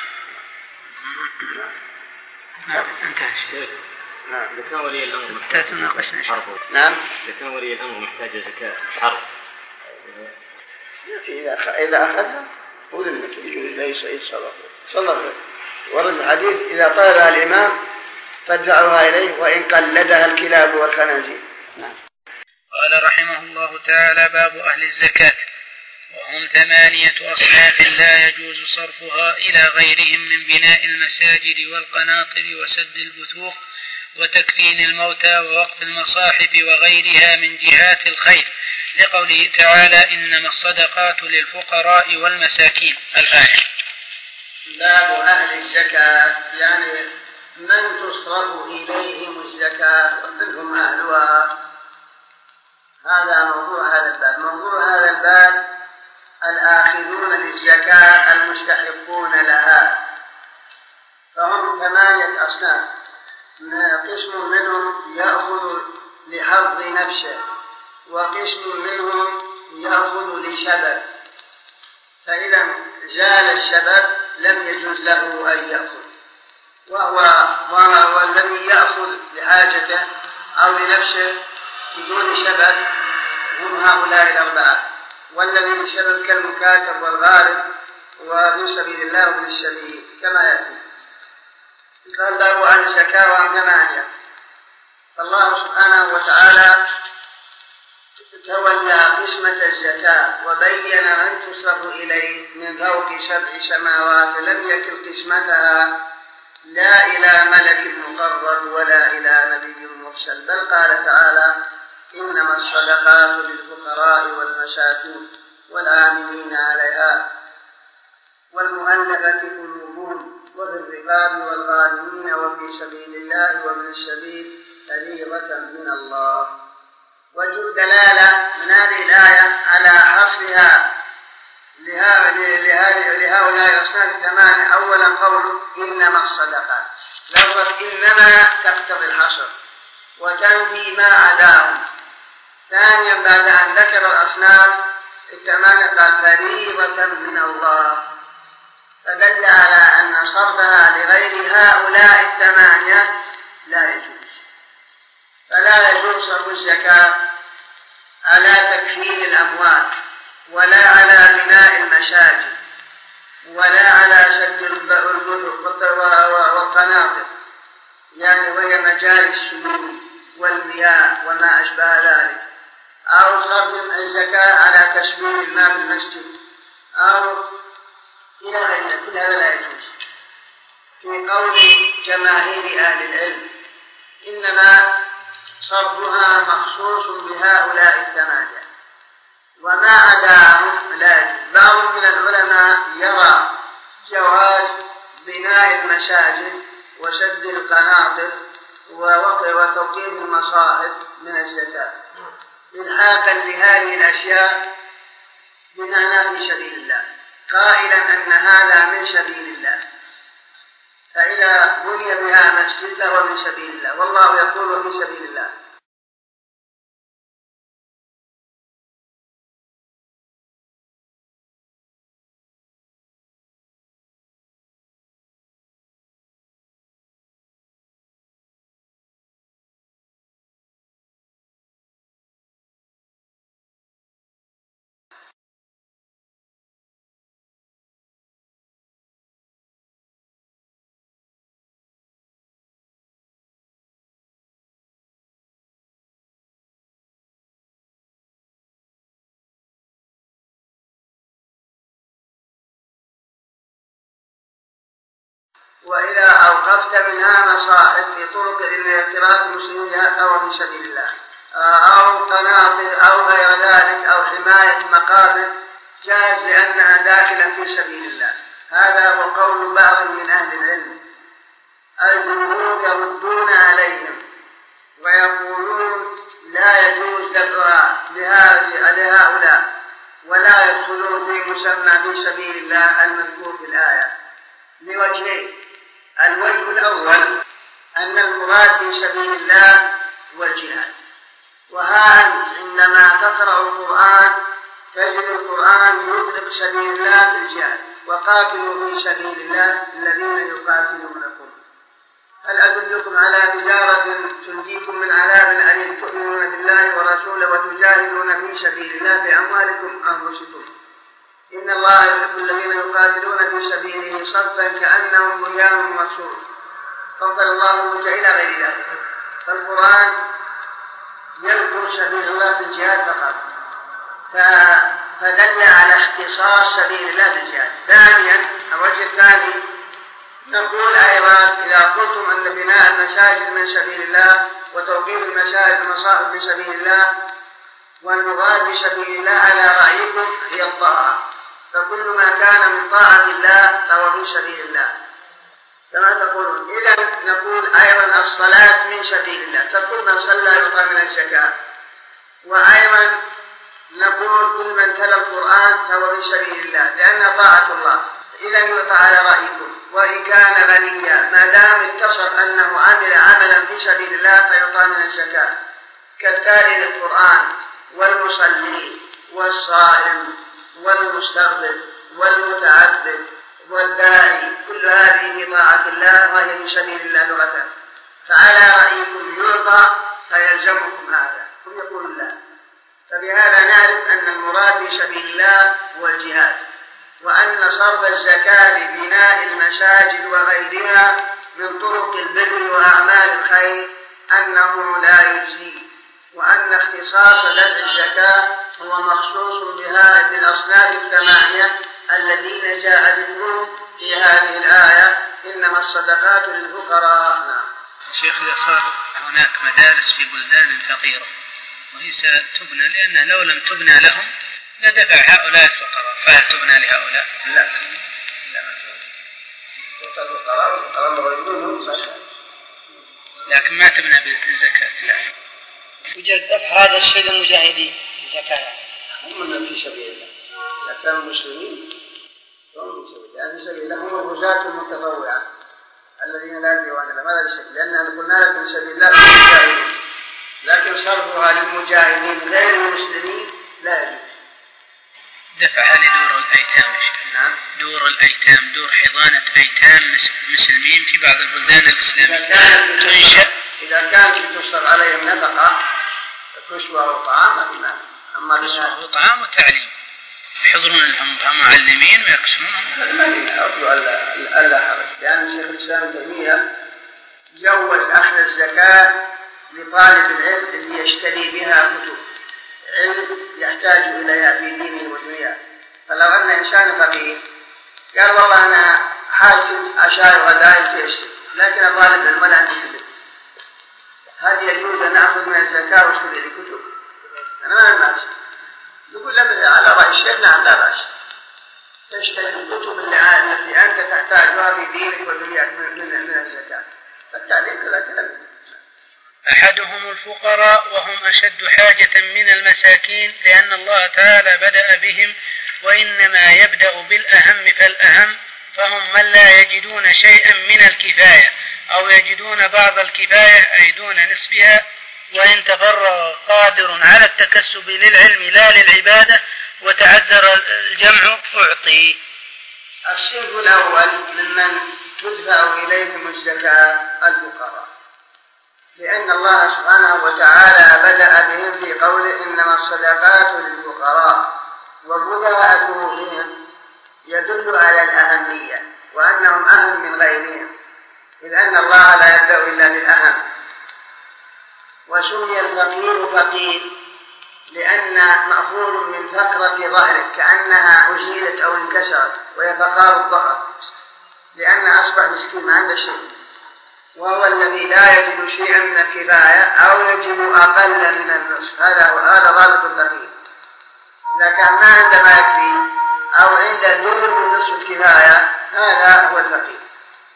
نعم. انتهى. نعم. إذا كان ولي الأمر محتاج تناقشنا حرب. نعم. إذا كان ولي الأمر محتاج زكاة حرب. إذا إذا أخذها خذ منك يجوز ليس يتصرف. صلى ورد الحديث إذا طلبها الإمام فادفعوها إليه وإن قلدها الكلاب والخنازير. نعم. قال رحمه الله تعالى: باب أهل الزكاة، وهم ثمانية أصناف لا يجوز صرفها إلى غيرهم من بناء المساجد والقناطر وسد البثوق وتكفين الموتى ووقف المصاحف وغيرها من جهات الخير، لقوله تعالى: إنما الصدقات للفقراء والمساكين. الآية. باب أهل الزكاة يعني من تصرف إليهم الزكاة ومن هم أهلها. هذا موضوع هذا الباب. موضوع هذا الباب الآخذون للزكاة المستحقون لها، فهم ثمانية أصناف. قسم منهم يأخذ لحظ نفسه، وقسم منهم يأخذ لسبب، فإذا زال السبب لم يجوز له أن يأخذ، وهو والذي يأخذ لحاجته أو لنفسه بدون سبب هم هؤلاء الأربعة. والذي لسبب كالمكاتب والغارب وفي سبيل الله وابن السبيل كما يأتي. قال باب أهل الزكاة وهم ثمانية. فالله سبحانه وتعالى تولى قسمة الزكاة وبين من تصرف إليه من فوق سبع سماوات، لم يكن قسمتها لا إلى ملك مقرب ولا إلى نبي مرسل، بل قال تعالى: إنما الصدقات للفقراء والمساكين والعاملين عليها والمؤلفة قلوبهم وفي الرقاب والغارمين وفي سبيل الله وابن السبيل فريضة من الله. وجه الدلالة من هذه الآية على حصرها لهؤلاء الأصناف الثمانية. أولا قوله إنما الصدقات، لفظة إنما تقتضي الحصر وتنفي ما عداهم. ثانيا بعد أن ذكر الأصناف الثمانية قال فريضة من الله، فدل على أن صرفها لغير هؤلاء الثمانية لا يجوز. فلا يجوز صرف الزكاة على تكفين الأموال، ولا على بناء المساجد، ولا على سد البثوق والقناطر، يعني وهي مجاري السيول والمياه وما أشبه ذلك، أو صرف الزكاة على تسبيل الماء في المسجد أو إلى غير ذلك، كل هذا لا يجوز. في قول جماهير أهل العلم إنما صرفها مخصوص بهؤلاء الثمانية، وما عداهم لا يجوز. بعض من العلماء يرى جواز بناء المساجد وسد القناطر وتوقيف المصاحف من الزكاة إلحاقا لهذه الأشياء بمعنى في سبيل الله، قائلا أن هذا من سبيل الله، فإذا بني بها مسجد فهو من سبيل الله، والله يقول في سبيل الله. وإذا أوقفت منها مصاحف في طرق الاعتراف المسلمين فهو في سبيل الله، أو قناطر أو غير ذلك، أو حماية مقابر، جاز لأنها داخلة في سبيل الله. هذا هو قول بعض من أهل العلم. الجمهور يردون عليهم ويقولون لا يجوز دفعها لهؤلاء ولا يدخلون في مسمى في سبيل الله المذكور في الآية لوجهين. الوجه الأول أن المراد في سبيل الله والجهاد، وها أنت عندما تقرأ القرآن تجد القرآن يطلق سبيل الله في الجهاد، وقاتلوا في سبيل الله الذين يقاتلونكم. هل أدلكم على تجارة تنجيكم من عذاب أليم تؤمنون بالله ورسوله وتجاهدون في سبيل الله بأموالكم وأنفسكم إن الله يحب الذين يقاتلون في سبيله صفا كأنهم بنيان مرصوص. فضل الله الموت إلى غير ذلك. فالقرآن يذكر سبيل الله في الجهاد فقط، فدل على اختصاص سبيل الله في الجهاد. ثانيا الوجه الثاني نقول أيضا إذا قلتم أن بناء المساجد من سبيل الله وتوقيف المساجد المصاحف في سبيل الله والمراد بسبيل الله على رأيكم هي الطاعة، فكل ما كان من طاعة الله فهو في سبيل الله كما تقولون. إذا نقول أيضا الصلاة من سبيل الله، تقول من صلى يعطى من الزكاة، وأيضا نقول كل من تلا القرآن فهو في سبيل الله لأنها طاعة الله. إذا يعطى على رأيكم، وإن كان غنيا ما دام اتصف أنه عمل عملا في سبيل الله فيعطى من الزكاة، كالتالي للقرآن والمصلي والصائم والمستغفر والمتعبد والداعي، كل هذه في طاعة الله وهي في سبيل الله لغة. فعلى رأيكم يعطى فيلزمكم هذا، ثم يقول الله. فبهذا نعرف أن المراد في سبيل الله هو الجهاد، وأن صرف الزكاة لبناء المساجد وغيرها من طرق البر وأعمال الخير أنه لا يجزي، وأن اختصاص دفع الزكاة هو مخصوص بها بالأصناف الثمانية الذين جاء ذكرهم في هذه الآية إنما الصدقات للفقراء. نعم. شيخ، إذا صار هناك مدارس في بلدان فقيرة وهي ستبنى، لأنها لو لم تبنى لهم لدفع هؤلاء الفقراء، فهل تبنى لهؤلاء؟ لا لا ما تبنى الفقراء والفقراء موجودون، لكن ما تبنى بالزكاة. لا يوجد دفع هذا الشيء للمجاهدين الزكاة هم من في سبيل الله، إذا كانوا مسلمين هم في سبيل الله، يعني سبيل الله هم الغزاة المتطوعة الذين لا يدعون إلى ماذا بسبيل، لأننا قلنا لك من سبيل الله للمجاهدين، لكن صرفها للمجاهدين غير المسلمين لا يجوز. دفعها لدور الأيتام. نعم. دور الأيتام، دور حضانة أيتام مسلمين في بعض البلدان الإسلامية تنشأ. إذا كانت تصرف عليهم نفقة كسوة وطعام بما أما كسوة وطعام وتعليم، يحضرون لهم معلمين ويقسمونهم. ما أرجو ألا حرج، لأن شيخ الإسلام ابن تيمية جوز أخذ الزكاة لطالب العلم اللي يشتري بها كتب علم يحتاج إليها في دينه ودنياه. فلو أن إنسان فقير قال والله أنا حاجة أشاي غداء تيشتري، لكن طالب العلم ولا عندي كتب، هل يجوز أن أخذ من الزكاة واشتري لي كتب؟ أنا ما أعرف. يقول لم على رأي الشيخ نعم لا بأس، تشتري الكتب التي أنت تحتاجها في دينك ودنياك من من الزكاة، فالتعليم لا تلم. أحدهم الفقراء وهم أشد حاجة من المساكين، لأن الله تعالى بدأ بهم، وإنما يبدأ بالأهم فالأهم، فهم من لا يجدون شيئا من الكفاية أو يجدون بعض الكفاية أي دون نصفها، وإن تفرغ قادر على التكسب للعلم لا للعبادة وتعذر الجمع أعطي. الصنف الأول ممن تدفع إليهم الزكاة الفقراء، لأن الله سبحانه وتعالى بدأ بهم في قوله إنما الصدقات للفقراء، وبدأته بهم يدل على الأهمية وأنهم أهم من غيرهم، إذ أن الله لا يبدأ إلا بالأهم. وسمي الفقير فقير لأن مأخوذ من فقرة ظهرك كأنها أزيلت أو انكسرت، وهي فقار الظهر، لأن أصبح مسكين ما عنده شيء، وهو الذي لا يجد شيئا من الكفاية أو يجد أقل من النصف، هذا هو هذا ضابط الفقير. إذا كان ما عنده ما يكفي أو عنده دون من نصف الكفاية هذا هو الفقير.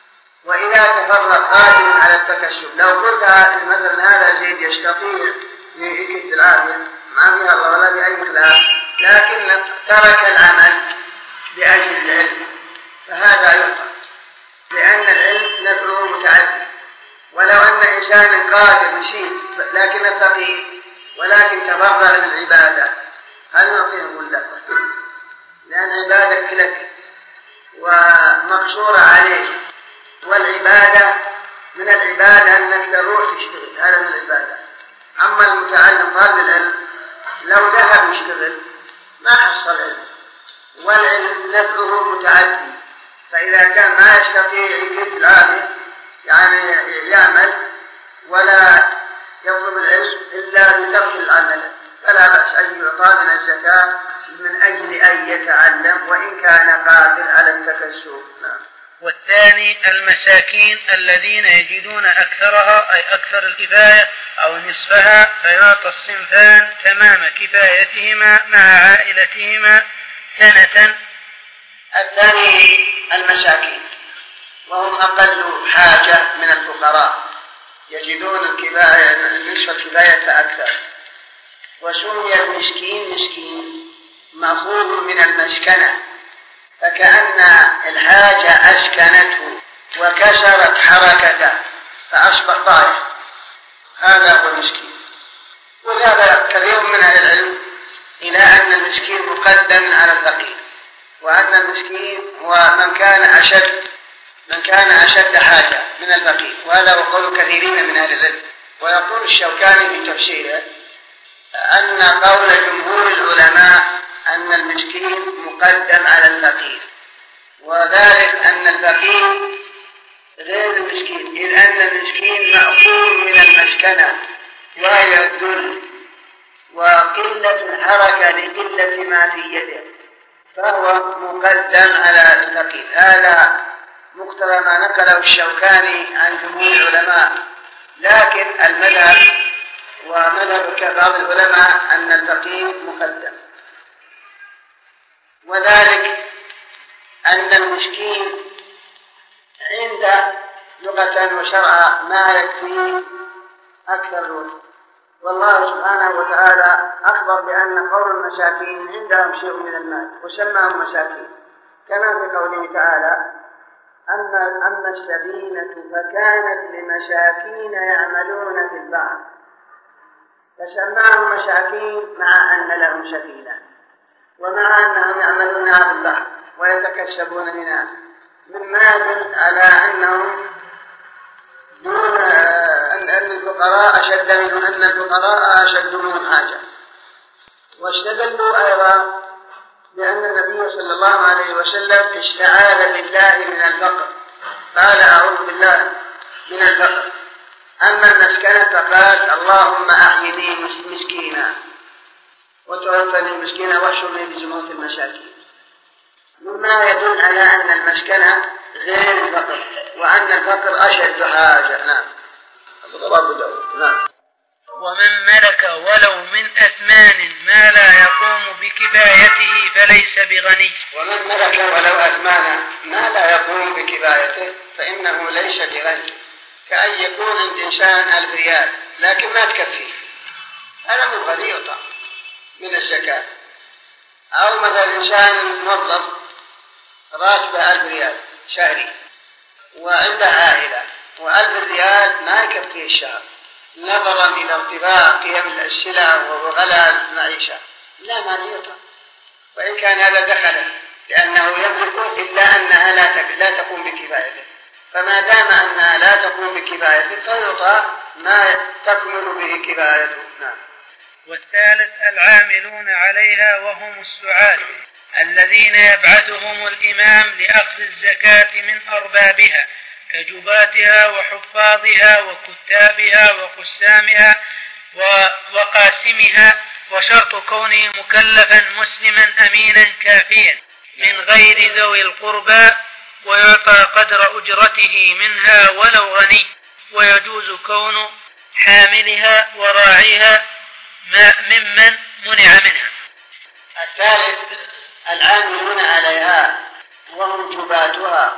وإذا تفرغ قادر على التكسب، لو قلت مثلا هذا زيد يستطيع يكد العافية ما فيها الله ولا بأي خلاف، لكن ترك العمل لأجل العلم، فهذا يعطى، لأن العلم نفعه متعدد. ولو أن إنسانا قادر نشيط لكن فقير ولكن تفرغ للعبادة، هل نعطيه نقول لك؟ لأن عبادك لك ومقصورة عليك، والعبادة من العبادة أنك تروح تشتغل، هذا من العبادة. أما المتعلم طالب العلم لو ذهب يشتغل ما حصل علم، والعلم نفعه متعدي، فإذا كان ما يستطيع يجد العامل يعني يعمل ولا يطلب العلم إلا بترك العمل فلا بأس أن يعطى من الزكاة من أجل أن يتعلم وإن كان قادر على التكسب. نعم. والثاني المساكين الذين يجدون أكثرها أي أكثر الكفاية أو نصفها، فيعطى الصنفان تمام كفايتهما مع عائلتهما سنة. الثاني المساكين وهم أقل حاجة من الفقراء، يجدون الكفاية نصف الكفاية أكثر. وسمي المسكين مسكين مأخوذ من المسكنة، فكأن الحاجة أسكنته وكسرت حركته فأصبح طائع، هذا هو المسكين. وذهب كثير من أهل العلم إلى أن المسكين مقدم على الفقير، وأن المسكين هو من كان أشد من كان أشد حاجة من الفقير، وهذا هو قول كثيرين من أهل العلم. ويقول الشوكاني في تفسيره أن قول جمهور العلماء أن المسكين مقدم على الفقير، وذلك أن الفقير غير المسكين، إذ أن المسكين مأخوذ من المسكنة وهي الذل وقلة الحركة لقلة ما في يده، فهو مقدم على الفقير. هذا مقتضى ما نقله الشوكاني عن جمهور العلماء، لكن المذهب ومذهب بعض العلماء أن الفقير مقدم، وذلك أن المسكين عند لغة وشرعا ما يكفي أكثر الوقت. والله سبحانه وتعالى أخبر بأن قوم المساكين عندهم شيء من المال وسماهم مساكين، كما في قوله تعالى: أما أما السفينة فكانت لمساكين يعملون في البحر، فسماهم مساكين مع أن لهم سفينة ومع أنهم يعملونها في البحر ويتكسبون منها، مما يدل على أنهم دون أن الفقراء أشد منهم أن الفقراء أشد منهم حاجة. واستدلوا أيضا بأن النبي صلى الله عليه وسلم استعاذ بالله من الفقر، قال: أعوذ بالله من الفقر. أما المسكنة قال: اللهم أحيني مسكينا وتوفني مسكينا واحشرني بزمرة المساكين، مما يدل على أن المسكنة غير الفقر، وأن الفقر أشد حاجة. نعم. نعم. ومن ملك ولو من أثمان ما لا يقوم بكفايته فليس بغني. ومن ملك ولو أثمان ما لا يقوم بكفايته فإنه ليس بغني، كأن يكون عند إنسان ألف ريال لكن ما تكفيه، هذا من غني يعطى من الزكاة. أو مثلا إنسان موظف راتبه ألف ريال شهري وعنده عائلة وألف ريال ما يكفيه الشهر، نظرا إلى ارتفاع قيم السلع وغلاء المعيشة، لا مانع يعطى، وإن كان هذا دخلا لأنه يملك، إلا أنها لا تقوم بكفايته، فما دام أنها لا تقوم بكفايته فيعطى ما تكمل به كفايته. نعم. والثالث العاملون عليها وهم السعاة الذين يبعثهم الإمام لأخذ الزكاة من أربابها كجباتها وحفاظها وكتابها وقسامها وقاسمها، وشرط كونه مكلفا مسلما أمينا كافيا من غير ذوي القربى، ويعطى قدر أجرته منها ولو غني، ويجوز كون حاملها وراعيها ممن منع منها. الثالث العاملون عليها وهم جباتها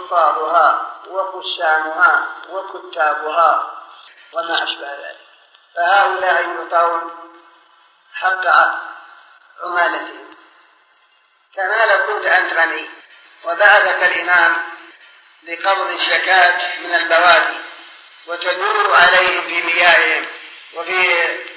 وحفاظها وقسامها وكتابها وما أشبه ذلك، فهؤلاء يعطون حق عمالتهم. كما لو كنت أنت غني وبعثك الإمام لقبض الزكاة من البوادي وتدور عليهم في مياههم وفي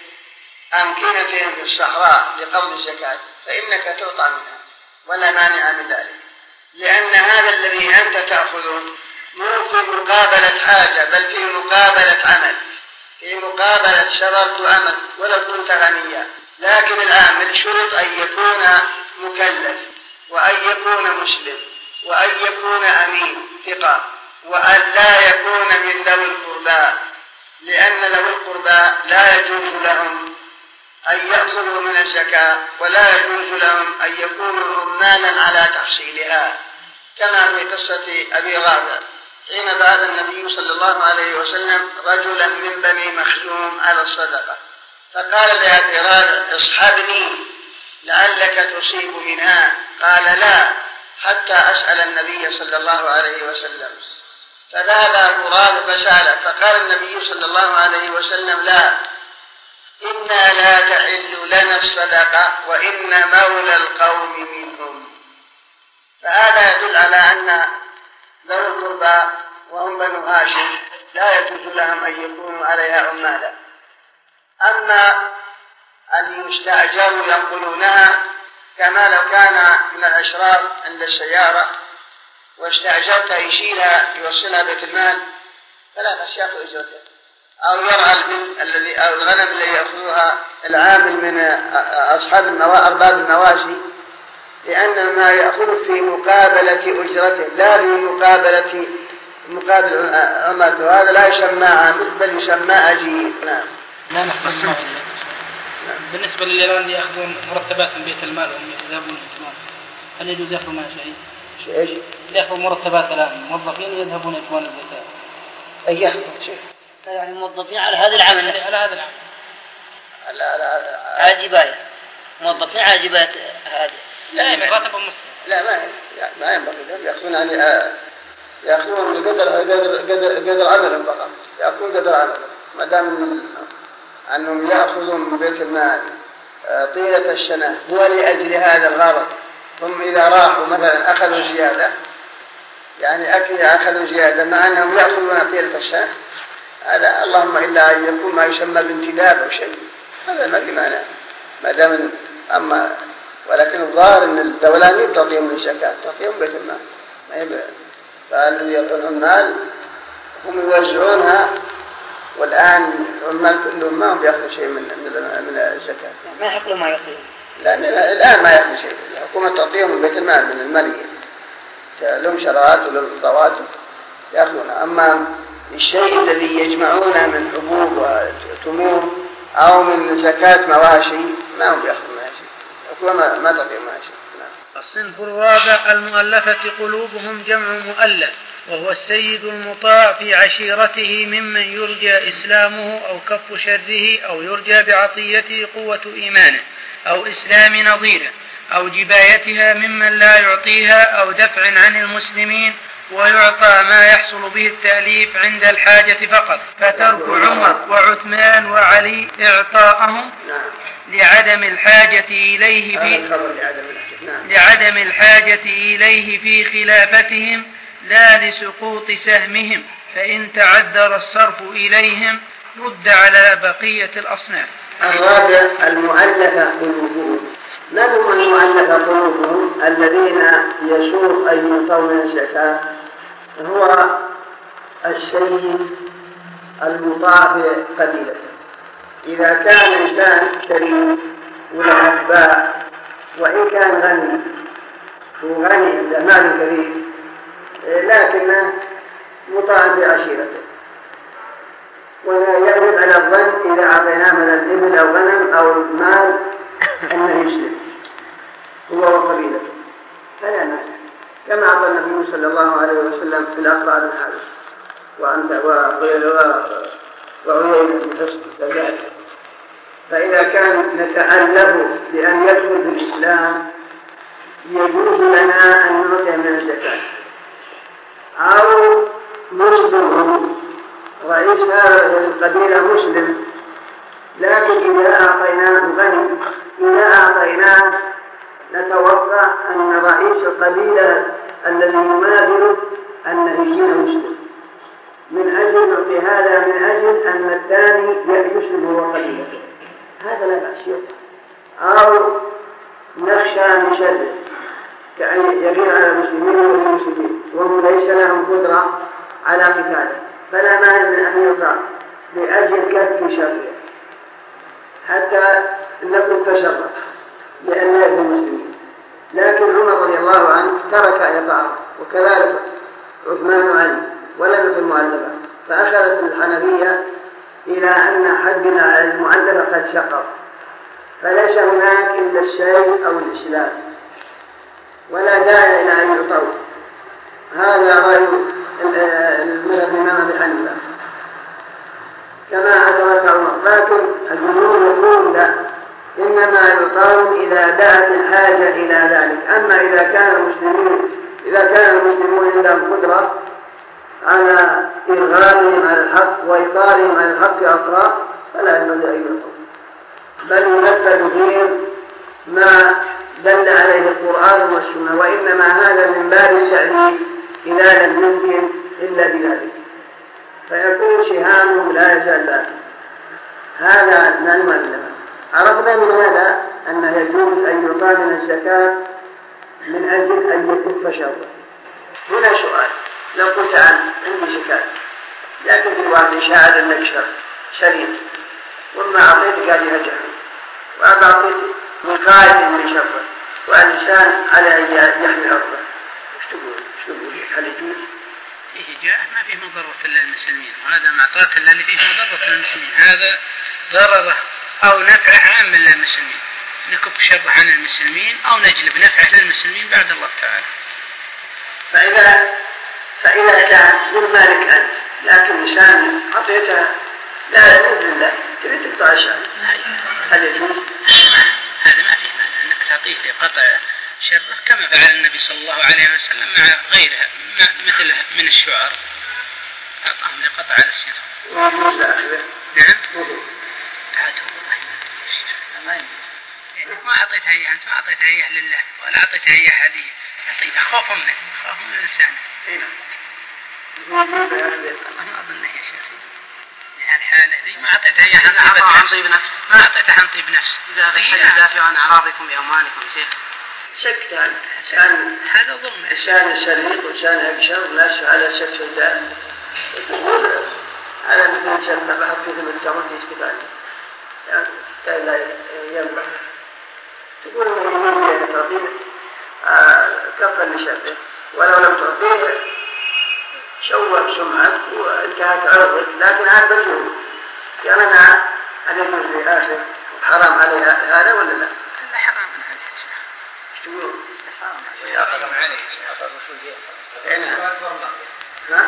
أمكنتهم في الصحراء لقبض الزكاة، فإنك تعطى منها ولا مانع من ذلك، لأن هذا الذي أنت تأخذه مو في مقابلة حاجة بل في مقابلة عمل، في مقابلة شرط عمل ولو كنت غنيا. لكن العامل شرط أن يكون مكلف وأن يكون مسلم وأن يكون أمين ثقة وأن لا يكون من ذوي القربى، لأن ذوي القربى لا يجوز لهم أن يأخذوا من الزكاة ولا يجوز لهم أن يكونوا عمالا على تحصيلها، كما في قصة أبي رافع حين بعث النبي صلى الله عليه وسلم رجلا من بني مخزوم على الصدقة، فقال لأبي رافع اصحبني لعلك تصيب منها، قال لا حتى أسأل النبي صلى الله عليه وسلم. فذهب أبو رافع فسأله فقال النبي صلى الله عليه وسلم لا، إنا لا تحل لنا الصدقة وإن مولى القوم منهم. فهذا يدل على أن ذوي القربى وهم بنو هاشم لا يجوز لهم أن يكونوا عليها عمالا. أما أن يستأجروا ينقلونها كما لو كان من الأشراف عند السيارة واستأجرت يشيلها يوصلها بيت المال فلا بس يأخذ أجرتها، أو يرعى البل الذي أو الغنم الذي يأخذها العامل من أصحاب الموا... أرباب المواشي، لأن ما يأخذ في مقابلة أجرته لا في مقابلة مقابل عملته، وهذا لا يسمى عامل بل يسمى أجير. نعم. لا نحصل نعم. بالنسبة للإيران اللي يأخذون مرتبات من بيت المال وهم يذهبون للإتمام، هل يجوز يأخذوا منها شيء؟ ايش؟ يأخذوا مرتبات الآن موظفين يذهبون يجبون الزكاة. أي يأخذوا شيء؟ يعني موظفين على هذا العمل نفسه. على هذا العمل. على على على جباية. موظفين على جباية هذه. لا ينبغي راتب مسلم. لا ما ما ينبغي لهم يأخذون يعني يأخذون قدر قدر قدر قدر عملهم فقط، يأخذون قدر عملهم، ما دام أنهم يأخذون من بيت المال طيلة السنة هو لأجل هذا الغرض، ثم إذا راحوا مثلا أخذوا زيادة يعني أكل أخذوا زيادة مع أنهم يأخذون طيلة السنة، هذا اللهم إلا أن يكون ما يسمى بانتداب أو شيء، هذا ما في معنى ما دام. أما ولكن الظاهر أن الدولة ما تعطيهم من الزكاة، تعطيهم بيت المال، ما يبقى فالذي يعطون المال هم يوزعونها، والآن العمال كلهم ما هم بيأخذوا شيء من من الزكاة. ما يحقلوا ما يأخذوا. لا الآن ما يأخذوا شيء، الحكومة تعطيهم من بيت المال من المالية، لهم شرعات ولهم رواتب يأخذونها. أما الشيء الذي يجمعونه من حبوب وتمور أو من زكاة مواشي ما هم بيأخذوا منها شيء، الحكومة ما تعطيهم منها شيء. الصنف الرابع المؤلفة قلوبهم جمع مؤلف، وهو السيد المطاع في عشيرته ممن يرجى إسلامه أو كف شره أو يرجى بعطيته قوة إيمانه أو إسلام نظيره أو جبايتها ممن لا يعطيها أو دفع عن المسلمين ويعطى ما يحصل به التأليف عند الحاجة فقط، فترك عمر وعثمان وعلي إعطاءهم لعدم الحاجة إليه في لعدم الحاجة إليه في خلافتهم لا لسقوط سهمهم، فإن تعذر الصرف إليهم رد على بقية الأصناف. الرابع المؤلفة قلوبهم. من هم المؤلفة قلوبهم الذين يسوق أن يعطوا من الزكاة؟ هو السيد المطاع في قبيلته. إذا كان إنسان كريم وله أتباع وإن كان غني وغني عنده مال كبير لكنه مطاع في عشيرته، ويغلب على الظن إذا أعطيناه من الإبل أو غنم أو مال أنه يسلم هو وقبيلته فلا مانع، كما أعطى النبي صلى الله عليه وسلم في الأقرع بن حارث وأنت وعيينة بن حصن كذلك. فإذا كان نتألف بأن يدخل في الإسلام يجوز لنا أن نعطي من الزكاة، أو مسلم رئيس هذه القبيلة مسلم لكن إذا أعطيناه غني إذا أعطيناه نتوقع أن رئيس القبيلة الذي يماثله أنه يكون مسلم، من أجل يعطي هذا من أجل أن الثاني يسلم هو قبيلته، هذا لا بأس. أو نخشى من شره كأن يغير على المسلمين والمسلمين وهم ليس لهم قدرة على قتاله، فلا مانع من أن يطاع لأجل كف شره حتى نكف شره لأن لا يكون المسلمين. لكن عمر رضي الله عنه ترك إطاعه، وكذلك عثمان وعلي ولم يكن مؤلفا، فأخذت الحنفية إلى أن حدنا على المؤلفة قد سقط، فليس هناك إلا الشيء أو الإسلام ولا داعي إلى أن يطول. هذا رأي المذهب الإمام أبي حنيفة كما أدرك عمر، لكن الجمهور يقول لا، إنما يطول إذا دعت الحاجة إلى ذلك. أما إذا كان المسلمين إذا كان المسلمون عندهم قدرة على إرغامهم على الحق وإطارهم على الحق أطراء فلا ينبغي أن يطول، بل ينفذ فيهم ما دل عليه القرآن والسنة، وإنما هذا من باب التأليف إذا لم يمكن إلا بذلك، فيكون سهامهم لا يزال باقي. هذا ما يعلم. عرفنا من هذا أنه يجوز أن يعطى من الزكاة من أجل أن يكف شره. هنا سؤال، لو قلت عنه عندي زكاة لكن في واحد شاهد أنك شر شريف وما أعطيتك هذه جهنم وأبا أعطيت وقاية من شره والإنسان على أن يحمي أرضه، ايش تقول؟ ايش تقول؟ هل يجوز؟ فيه جاء ما فيه مضرة للمسلمين، وهذا معطاة اللي فيه مضرة للمسلمين، هذا ضرره أو نفعه عام للمسلمين، نكب شره عن المسلمين أو نجلب نفعه للمسلمين بعد الله تعالى. فإذا فإذا كان من مالك أنت لكن إنسان أعطيته لا يجوز لله تريد تقطع شره، هل يجوز؟ هذا ما فيه مانع أنك تعطيه لقطع شره كما فعل النبي صلى الله عليه وسلم مع غيرها مثل من الشعر، أعطاهم لقطع السن. نعم. عاده والله ما أعطيتها إياه، أنت ما أعطيتها إياه لله ولا أعطيتها إياه هدية، أعطيتها خوفا منه، خوفا من الإنسان. الله ما أظن يا شيخ الحالة ذي ما أعطيتها إياه عن طيب نفس، ما أعطيتها عن طيب نفس. دافع عن أعراضكم بأموالكم شيخ. شكت عن هذا ظلم. إنسان شريك وإنسان أكشر لا على شك الدائم. على مثل شرط بحط في المجتمع يستفاد يعني لا ينبغي تقول المؤمنين تعطيه كفا لشرطه، ولو لم تعطيه شوه سمعتك وانتهت عرضك، لكن هذا مجهول يمنع أن يجوز لآخر حرام عليه هذا ولا لا؟ لا حرام عليه ايش تقول؟ حرام عليه ها؟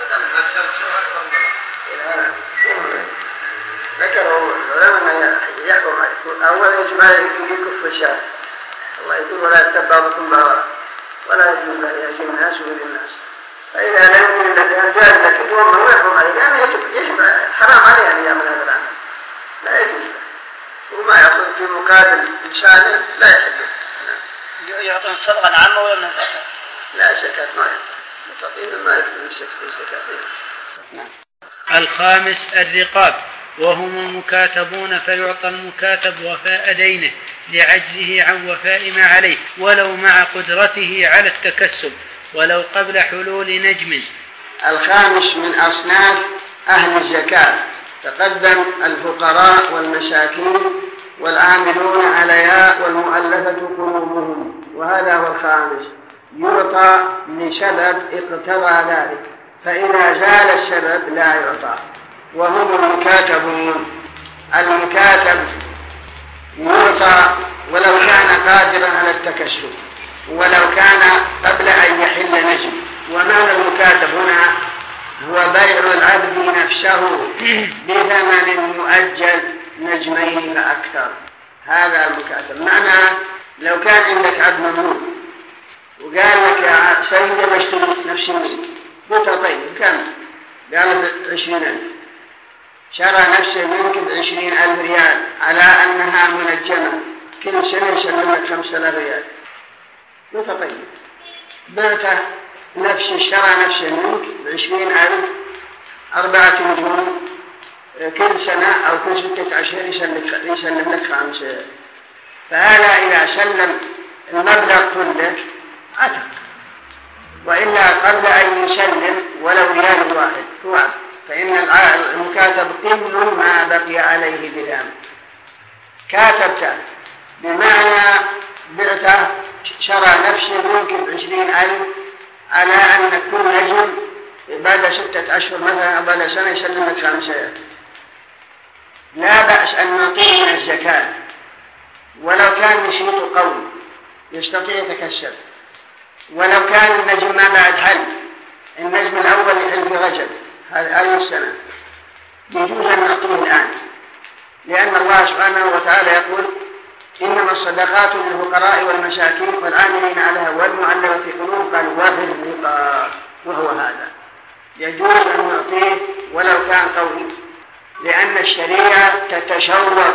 ذكروا العلماء أن يحكم عليه أولا يجب عليه يكف الشارع، الله يقول ولا يتبع بكم بعضا ولا يجوز له يهجم الناس ويؤذي الناس، فإذا لا يمكن أن جاز لك وما هو يحكم عليه يعني يجب, يجب حرام عليه أن يعمل هذا العمل، لا يجوز له، وما يأخذ في مقابل إنسان لا يحل. يعطون صدقة عامة ولا من الزكاة؟ لا زكاة ما يعطون، تعطيه ما يكون الزكاة. الخامس الرقاب، وهم المكاتبون، فيعطى المكاتب وفاء دينه لعجزه عن وفاء ما عليه ولو مع قدرته على التكسب ولو قبل حلول نجم. الخامس من أصناف أهل الزكاة تقدم الفقراء والمساكين والعاملون عليها والمؤلفة قلوبهم، وهذا هو الخامس، يعطى لسبب اقتضى ذلك، فإذا زال السبب لا يعطى، وهم المكاتبون. المكاتب يعطى ولو كان قادرا على التكسب ولو كان قبل أن يحل نجم. ومعنى المكاتب هنا هو بيع العبد نفسه بثمن مؤجل نجمين فأكثر، هذا المكاتب. معنى لو كان عندك عبد مملوك وقال لك يا سيدي بشتري نفسي منك، قلت طيب كم؟ قال عشرين ألف. شرى نفسه منك بعشرين ألف ريال على أنها منجمة، كل سنة يسلمك خمسة آلاف ريال. كيف طيب؟ بعت نفسه، شرى نفسه منك بعشرين ألف، أربعة نجوم، كل سنة أو كل ستة أشهر يسلم لك خمسة. فهذا إذا سلم المبلغ كله عتق، وإلا قبل أن يسلم ولو ريال واحد هو عتق، فإن المكاتب كل ما بقي عليه درهم. كاتبته بمعنى بعته، شرى نفسه منك بعشرين ألف على أن كل نجم بعد ستة أشهر مثلا أو بعد سنة يسلم لك خمسة. لا بأس أن نعطيه من الزكاة ولو كان نشيط قوي يستطيع يتكسب، ولو كان النجم ما بعد حل، النجم الأول يحل في رجب هذه السنة، يجوز أن نعطيه الآن، لأن الله سبحانه وتعالى يقول إنما الصدقات للفقراء والمساكين والعاملين عليها والمعلمة قلوبهم قال وفي الرقاب، وهو هذا يجوز أن نعطيه ولو كان قوي، لأن الشريعة تتشوق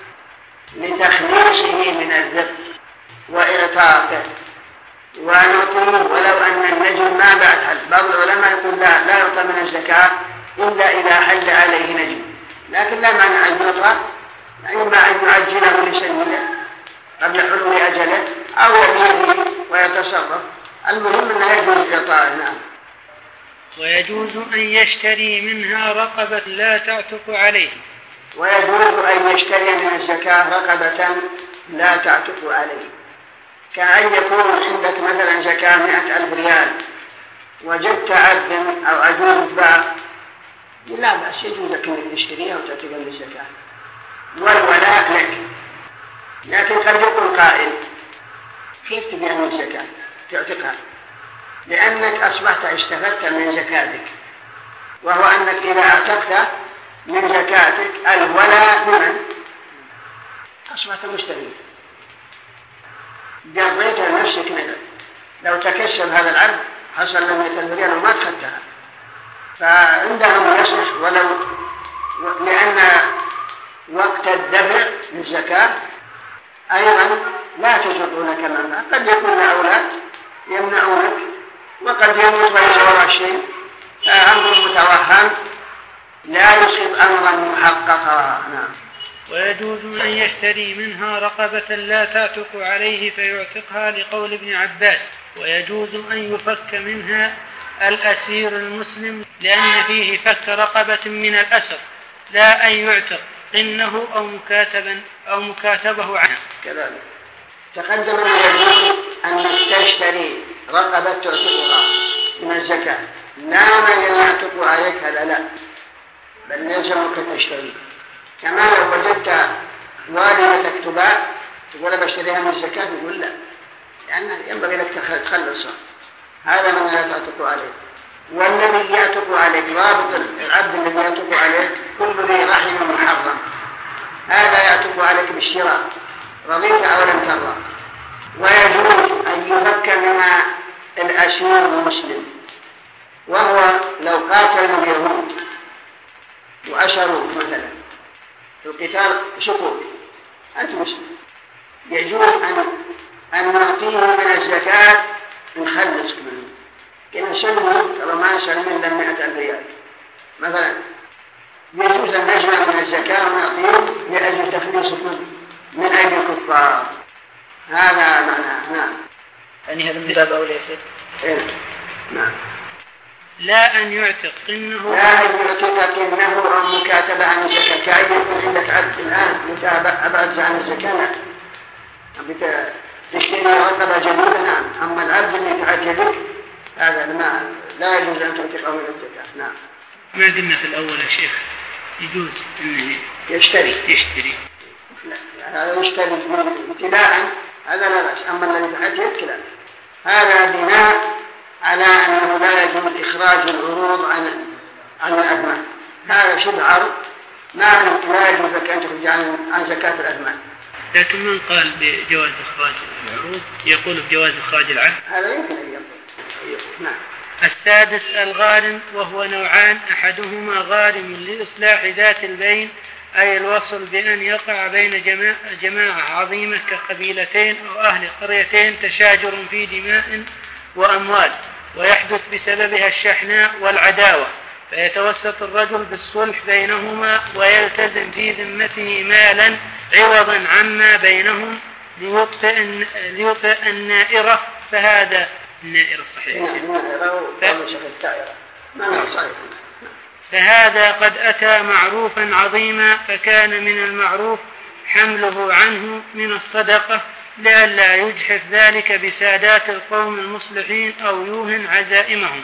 لتخليصه من الرق وإعطائه، ونعطيه ولو أن النجم ما بعد حل. بعض العلماء يقول لا لا يعطى من الزكاة إلا إذا حل عليه نجم، لكن لا معنى أن يعطى، إما أن يعجله لسنه قبل حلول أجله أو يبيه ويتصرف، المهم أنه يجوز إعطائه. نعم. ويجوز أن يشتري منها رقبة لا تعتق عليه. ويجوز أن يشتري من الزكاة رقبة لا تعتق عليه، كأن يكون عندك مثلا زكاة مئة ألف ريال، وجدت عبد أو عجوز باع، لا بأس يجوز لك أنك تشتريها وتعتق من الزكاة، والولاء لك. لكن قد يقول قائل كيف تبيع من الزكاة تعتقها؟ لأنك أصبحت استفدت من زكاتك، وهو أنك إذا اعتقت من زكاتك الولاء لمن؟ أصبحت مشتري، جريت لنفسك نذر، لو تكسب هذا العبد حصل له مئة ألف ريال وما أخذتها، فعندهم يصح ولو، لأن وقت الدفع للزكاة أيضا لا تشرطونك منها، قد يكون أولاد يمنعونك وقد يموت ويزور الشيء، أمر متوهم لا يسقط أمرا محققا. نعم. ويجوز أن يشتري منها رقبة لا تعتق عليه فيعتقها لقول ابن عباس. ويجوز أن يفك منها الأسير المسلم، لأن فيه فك رقبة من الأسر، لا أن يعتق إنه أو مكاتبا أو مكاتبه عنه. كذلك تقدم أن يجوز أن تشتري رقبة تعتقها من الزكاة، لا من يعتق عليك هذا لا، بل يلزمك تشتري. كما لو وجدت والدتك تباع تقول بشتريها من الزكاة، يقول لا، لأن ينبغي لك تخلصها، هذا من لا تعتق عليك. والذي يعتق عليك رابط العبد الذي يعتق عليك كل ذي رحم محرم، هذا يعتق عليك بالشراء رضيت أو لم ترضى. ويجوز أن يفك من الأسير المسلم، وهو لو قاتل اليهود وأشروا مثلا في القتال شكوك، أنت مسلم، يجوز أن أن نعطيه من الزكاة نخلص منه، كنا سلمه رمان سلمين لم مئة ألف ريال مثلا، يجوز أن نجمع من الزكاة ونعطيه لأجل تخليصكم من أجل الكفار. هذا معناه. نعم. يعني هذا من باب أولى يا شيخ. إيه. نعم. لا أن يعتق إنه لا أن يعتق إنه أو مكاتبة عن الزكاة، كأن يكون عندك عبد الآن أبعد عن الزكاة، لا تشتري رقبة جديدة. نعم. أما العبد اللي تعجبك هذا ما لا يجوز أن تعتقه من الزكاة. نعم. ما قلنا في الأول يا شيخ يجوز إنه يشتري يشتري لا هذا يشتري ابتداء، هذا لا بأس. أما الذي تعجب كلا، هذا بناء على أنه لا يجوز إخراج العروض عن عن الأثمان، هذا شبه عرض ما لا يجوز لك أن تخرج عن عن زكاة الأثمان. لكن من قال بجواز إخراج العروض يقول بجواز إخراج العبد، هذا يمكن أن يقول. نعم. السادس الغارم، وهو نوعان: أحدهما غارم لإصلاح ذات البين، أي الوصل بأن يقع بين جماعة عظيمة كقبيلتين أو أهل قريتين تشاجر في دماء وأموال، ويحدث بسببها الشحناء والعداوة، فيتوسط الرجل بالصلح بينهما ويلتزم في ذمته مالا عوضا عما بينهم ليطفئ ليطفئ النائرة. فهذا النائرة صحيح. فهذا قد أتى معروفا عظيما، فكان من المعروف حمله عنه من الصدقة لئلا يجحف ذلك بسادات القوم المصلحين أو يوهن عزائمهم.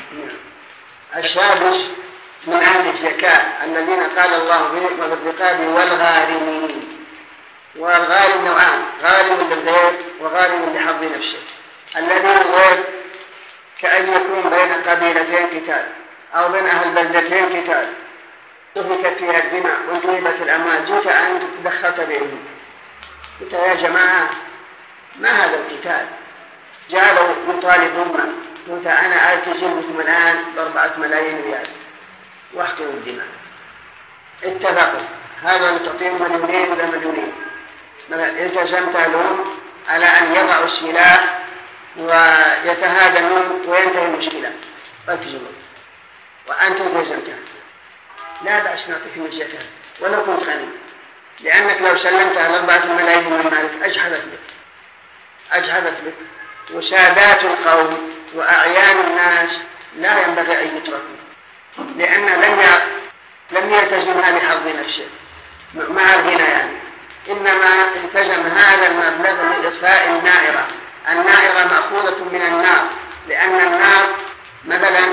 السادس من أهل الزكاة الذين قال الله فيهم وبالرقاب والغارمين. والغارم نوعان: غارم للغير وغارم لحظ نفسه. الذي للغير كأن يكون بين قبيلتين قتال أو بين أهل بلدتين قتال، تهلكت فيها الدماء وانتهبت الأموال، جئت أن تدخلت بينهم، قلت يا جماعة ما هذا القتال؟ جعلوا يطالبون، قلت أنا ألتزم بكم الآن بأربعة ملايين ريال واحقنوا الدماء. اتفقوا هذا تعطيهم مليونين ولا مليونين، التزمت لهم على أن يضعوا السلاح ويتهادمون وينتهي المشكلة، فالتزموا وأنت التزمتها، لا بأس نعطيك من الزكاة ولو كنت غني، لأنك لو سلمتها لأربعة ملايين من مالك أجحبت بك أجحبت بك وسادات القوم وأعيان الناس لا ينبغي أن يتركوا، لأن لم لم يلتزمها لحظ نفسه مع الغنى يعني، إنما التزم هذا المبلغ لإطفاء النائرة. النائرة مأخوذة من النار، لأن النار مثلا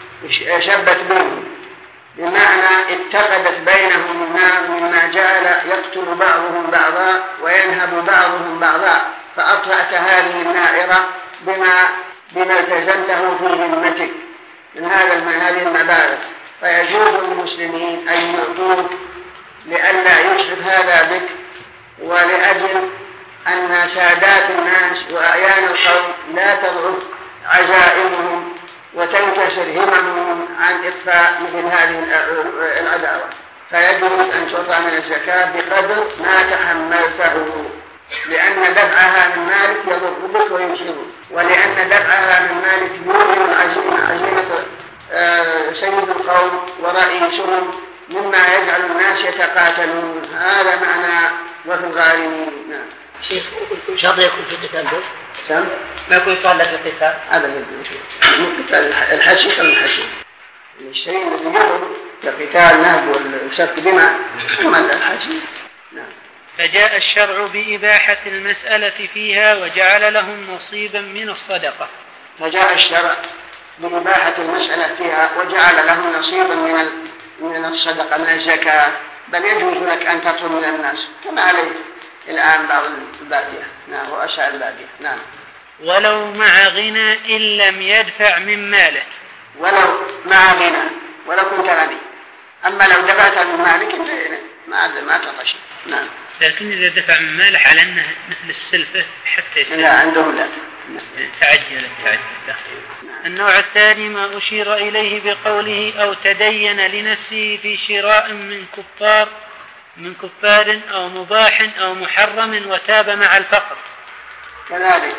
شبت بهم، بمعنى اتقدت بينهم النار مما جعل يقتل بعضهم بعضا وينهب بعضهم بعضا، فأطفأت هذه النائرة بما بما التزمته في ذمتك من هذا من هذه المبالغ. فيجوز للمسلمين أن يعطوك لئلا يشرف هذا بك، ولأجل أن سادات الناس وأعيان القوم لا تضعف عزائمهم وتنكسر هممهم عن إطفاء مثل هذه العداوة. فيجب أن تعطى من الزكاة بقدر ما تحملته، لأن دفعها من مالك يضر بك وينشره، ولأن دفعها من مالك يوهم العزيمة عزيمة سيد القوم ورئيسهم مما يجعل الناس يتقاتلون. هذا معنى وفي الغارمين. نعم. شيخ شرط يكون في قتال بس؟ سم؟ ما يكون صار في قتال؟ هذا من قتال الحشيش أو الحشيش. الشيء الذي يضر كقتال نهب والسفك دماء ثم الحشيش. نعم. فجاء الشرع بإباحة المسألة فيها وجعل لهم نصيبا من الصدقة. فجاء الشرع بإباحة المسألة فيها وجعل لهم نصيبا من من الصدقة من الزكاة، بل يجوز لك أن تطلب من الناس كما عليه الآن بعض البادية. نعم. وأشياء البادية. نعم. ولو مع غنى إن لم يدفع من ماله. ولو مع غنى ولو كنت غني، أما لو دفعت من مالك ما ما تعطى شيء. نعم. لكن إذا دفع من ماله على أنه مثل السلفة حتى يسلم. لا عندهم لا. تعجل التعجل. النوع الثاني ما أشير إليه بقوله أو تدين لنفسه في شراء من كفار من كفار أو مباح أو محرم وتاب مع الفقر. كذلك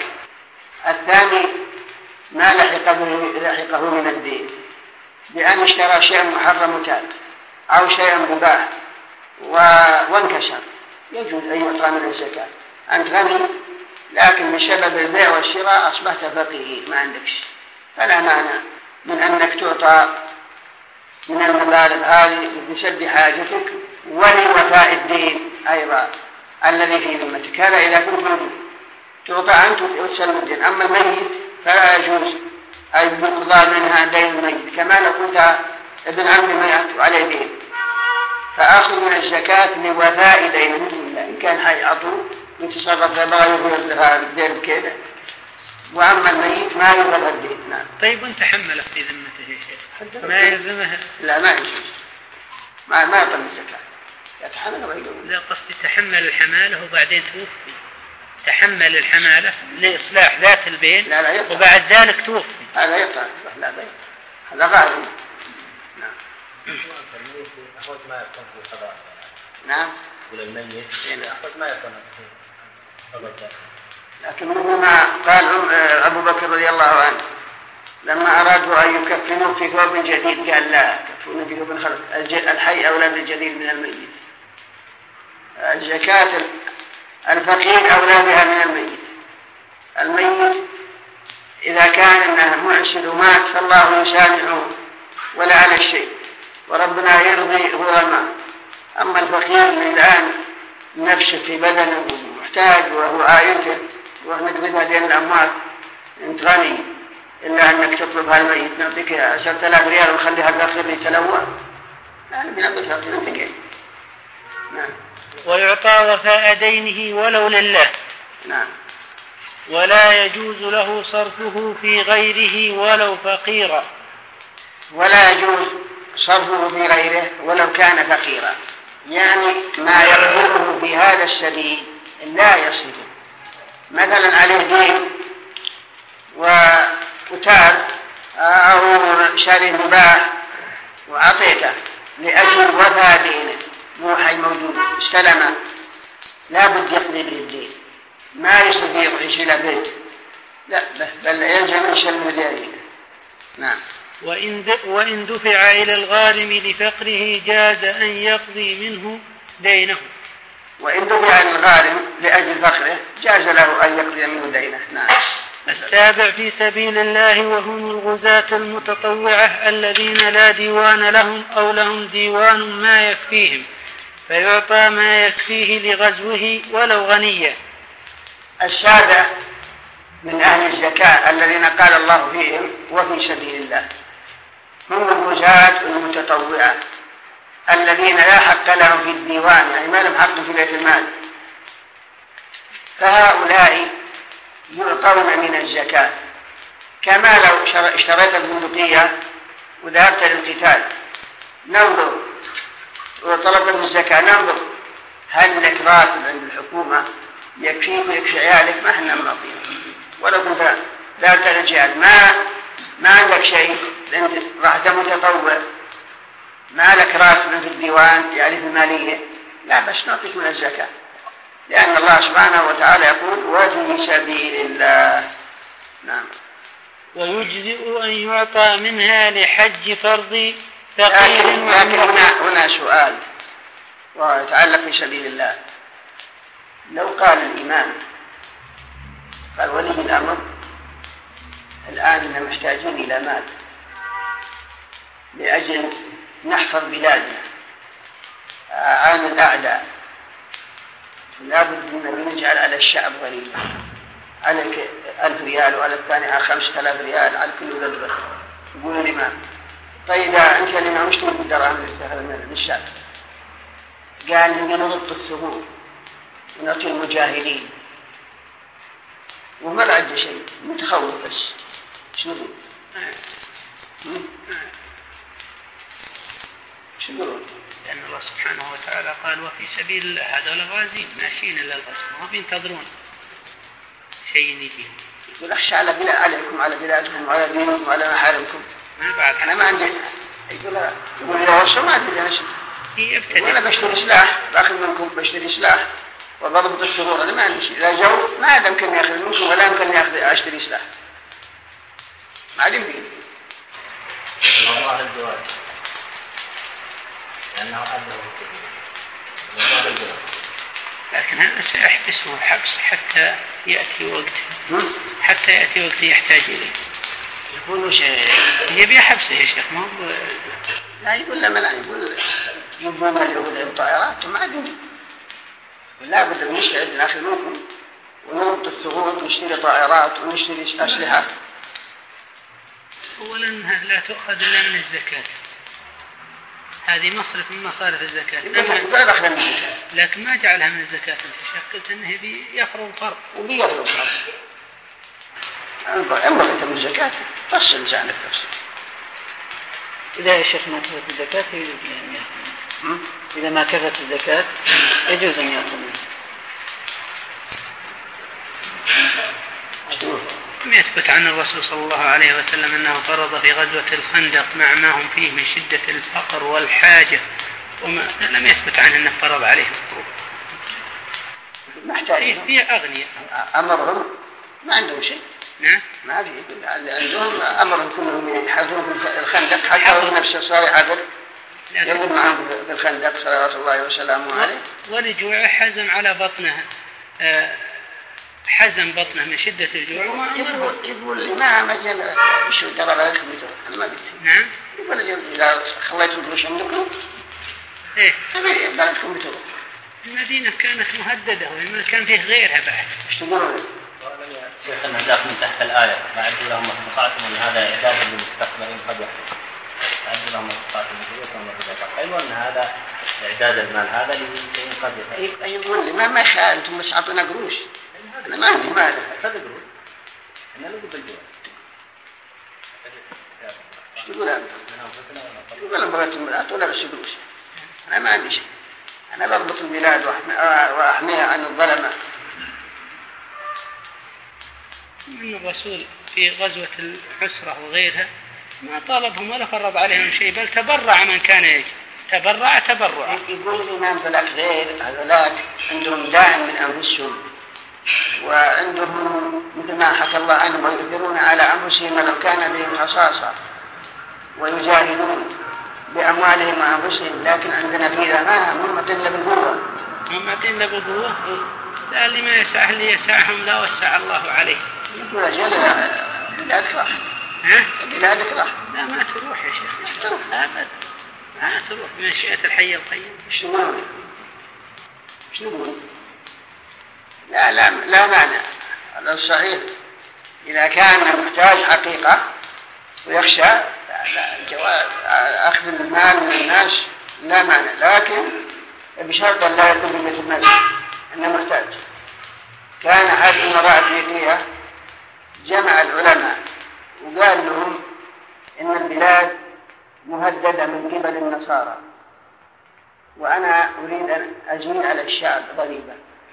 الثاني ما لحق به لحقه من الدين بأن اشترى شيئا محرم وتاب أو شيئا مباح وانكسر، يجوز أن يعطى من الزكاة. أنت غني لكن بسبب البيع والشراء أصبحت فقير ما عندكش، فلا مانع من أنك تعطى من المبالغ هذه لسد حاجتك ولوفاء الدين أيضا الذي في ذمتك. هذا إذا كنت موجود تعطى أنت وتسلم الدين. أما الميت فلا يجوز أن يقضى منها دين الميت، كما لو كنت ابن عم ميت وعليه دين فأخذ من الزكاة لوفاء دين الله، إن كان حي عطوه يتصرف لبغى يفرد الدين كذا، وأما الميت ما يفرد الدين. نعم. طيب وانت حمله في ذمته يا شيخ ما يلزمها؟ لا ما يجوز، ما ما يطلب الزكاة، يتحمل ويقول. لا قصدي تحمل الحمالة وبعدين توفي، تحمل الحمالة لإصلاح ذات البين. لا لا يطلع. وبعد ذلك توفي. هذا يطلع. لا لا هذا غالب. نعم. أخذ ما يكون في القضاء. نعم. يقول الميت أخذ ما يكون في القضاء. لكن مثل ما قال أبو بكر رضي الله عنه لما أرادوا أن يكفنوا في ثوب جديد قال لا كفنوا في ثوب خلق، الحي أولى بالجديد من الميت. الزكاة الفقير أولى بها من الميت. الميت إذا كان أنه معسر ومات فالله يسامحه ولا على الشيء وربنا يرضي ظلمه. أما الفقير اللي الآن نفسه في بدنه محتاج وهو عائلته ونقبضها دين الأموات أنت غني إلا أنك تطلب هالميت نعطيك عشرة آلاف ريال ونخليها الفقير يتلوى. يعني بنعطي الفقير نعطيك. نعم. ويعطى وفاء دينه ولو لله. نعم. ولا يجوز له صرفه في غيره ولو فقيرا. ولا يجوز صرفه في غيره ولو كان فقيرا، يعني ما يقدره في هذا السبيل لا يصرفه. مثلا عليه دين وتاب أو شاري مباح وعطيته لأجل وفاء دينه مو حي موجود استلمه لا بد يقضي به الدين، ما يستطيع يعيش إلى بيت لا بل يلزم يسلم دينه. نعم. وإن دفع إلى الغارم لفقره جاز أن يقضي منه دينه. وإن دفع إلى الغارم لأجل فقره جاز له أن يقضي منه دينه. نعم. السابع في سبيل الله وهم الغزاة المتطوعة الذين لا ديوان لهم أو لهم ديوان ما يكفيهم فيعطى ما يكفيه لغزوه ولو غنيا. السابع من أهل الزكاة الذين قال الله فيهم وفي سبيل الله هم الغزاة المتطوعة الذين لا حق لهم في الديوان، يعني ما لهم حق في بيت المال، فهؤلاء يعطون من الزكاة. كما لو اشتريت البندقية وذهبت للقتال ننظر وطلبت من الزكاة ننظر هل لك راتب عند الحكومة يكفيك ويكفي عيالك؟ ما احنا مناطين. ولو كنت ذهبت للجهاد ما ما عندك شيء راح متطوع ما لك راتب في الديوان يعني في المالية لا بس نعطيك من الزكاة، لأن الله سبحانه وتعالى يقول وفي سبيل الله. نعم. ويجزئ أن يعطى منها لحج فرض فقير. لكن, لكن هنا, هنا سؤال ويتعلق بسبيل الله. لو قال الإمام قال ولي الأمر الآن محتاجين إلى مال لأجل نحفظ بلادنا عن الأعداء، لابد أن نجعل على الشعب غريبة، عليك ألف ريال وعلى الثاني خمسة آلاف ريال على كل ذنب. يقول الإمام طيب أنت لما مش تقول بالدراهم من الشعب؟ قال لي نضبط الثغور ونعطي المجاهدين وما عنده شيء متخوف بس شو نقول؟ شو نقول؟ لأن الله سبحانه وتعالى قال وفي سبيل الله هذول غازين ماشيين إلا الغزو ما بينتظرون شيء يجي. يقول أخشى على بلاد عليكم على بلادكم وعلى دينكم وعلى محارمكم. ما بعد أنا ما عندي. يقول يقول يا وش ما أدري أنا شو. أنا بشتري سلاح باخذ منكم بشتري سلاح وضربت الشرور أنا ما عندي شيء. إذا جو ما عاد يمكن يأخذ منكم ولا يمكن يأخذ أشتري سلاح. ما عاد يمكن. الله الجواب. لأنه أدنى الله الجواب. لكن هذا سيحبسه حبس حتى يأتي وقت حتى يأتي وقت يحتاج إليه. يقول وش يبي حبسه يا شيخ ما هو. لا يقول لما لا يقول يبون اليهود الطائرات ما عندهم. لا بد من نستعد ناخذ منكم ونربط الثغور ونشتري طائرات ونشتري أسلحة. أولا هذه لا تؤخذ إلا من الزكاة، هذه مصرف من مصارف الزكاة. لكن ما جعلها من الزكاة أنت شيخ قلت أنه بيفرض فرض. وبيفرض فرض. أمرك أنت من الزكاة تفصل لسانك تفصل. إذا يا شيخ ما كفت الزكاة يجوز أن يأخذ. إذا ما كفت الزكاة يجوز أن يأخذ. لم يثبت عن الرسول صلى الله عليه وسلم أنه فرض في غزوة الخندق مع ما هم فيه من شدة الفقر والحاجة، وما لم يثبت عنه أنه فرض عليهم الفروض. محتاجين فيها أغنياء أمرهم ما عندهم شيء. نعم ما في عندهم أمرهم كلهم يحاذون في الخندق حتى هو نفسه صار يحاذر يرد معهم في الخندق صلوات الله وسلامه عليه. ولجوعه حزم على بطنه، حزم بطنه من شدة الجوع وما أمره. يقول لي ما مجال شو ترى لكم أنا ما بدي. نعم. يقول لي إذا خليتوا الفلوس عندكم إيه تبي بلدكم بتروح. المدينة كانت مهددة وما كان فيه غيرها بعد. إيش تقولون؟ شيخنا داخل من تحت الآية وأعدوا لهم ما استطعتم أن هذا إعداد للمستقبلين قد يحدث. أعدوا لهم ما استطعتم من قوة ومن رباط الخيل وأن هذا إعداد المال هذا لشيء قد يحدث. يقول لي ما ما خال أنتم مش عطونا قروش. أنا ما عندي مال. هذا قروش. أنا لقوا بالجوع. إيش تقول أنت؟ يقول أنا بغيت المال ولا بس قروش. أنا ما عندي شيء. أنا بربط البلاد وأحميها عن الظلمة. من الرسول في غزوة الحسرة وغيرها ما طالبهم ولا فرض عليهم شيء، بل تبرع من كان يجب، تبرع تبرع. يقول الإمام ذلك غير هذولاك عندهم داعم من أنفسهم، وعندهم مثل ما حكى الله عنهم ويؤثرون على أنفسهم ولو كان بهم خصاصة ويجاهدون بأموالهم وأنفسهم، لكن عندنا في ما هم معطين له بالقوة. هم معطين له بالقوة؟ لا، اللي ما يسعه اللي يسعهم لا وسع الله عليه. يقول أجل بلادك راح. ها؟ بلادك راح. لا ما تروح يا شيخ. تروح أبدا. ما تروح بمشيئة الحي القيوم. إيش تقولون؟ إيش تقولون؟ لا لا لا مانع. هذا الصحيح إذا كان محتاج حقيقة ويخشى لا الجواز أخذ المال من الناس لا مانع، لكن بشرط أن لا يكون في بيت المال أنه محتاج. كان أحد أمراء أفريقيا جمع العلماء وقال لهم إن البلاد مهددة من قبل النصارى وأنا أريد أن أزيد على الشعب ضريبة،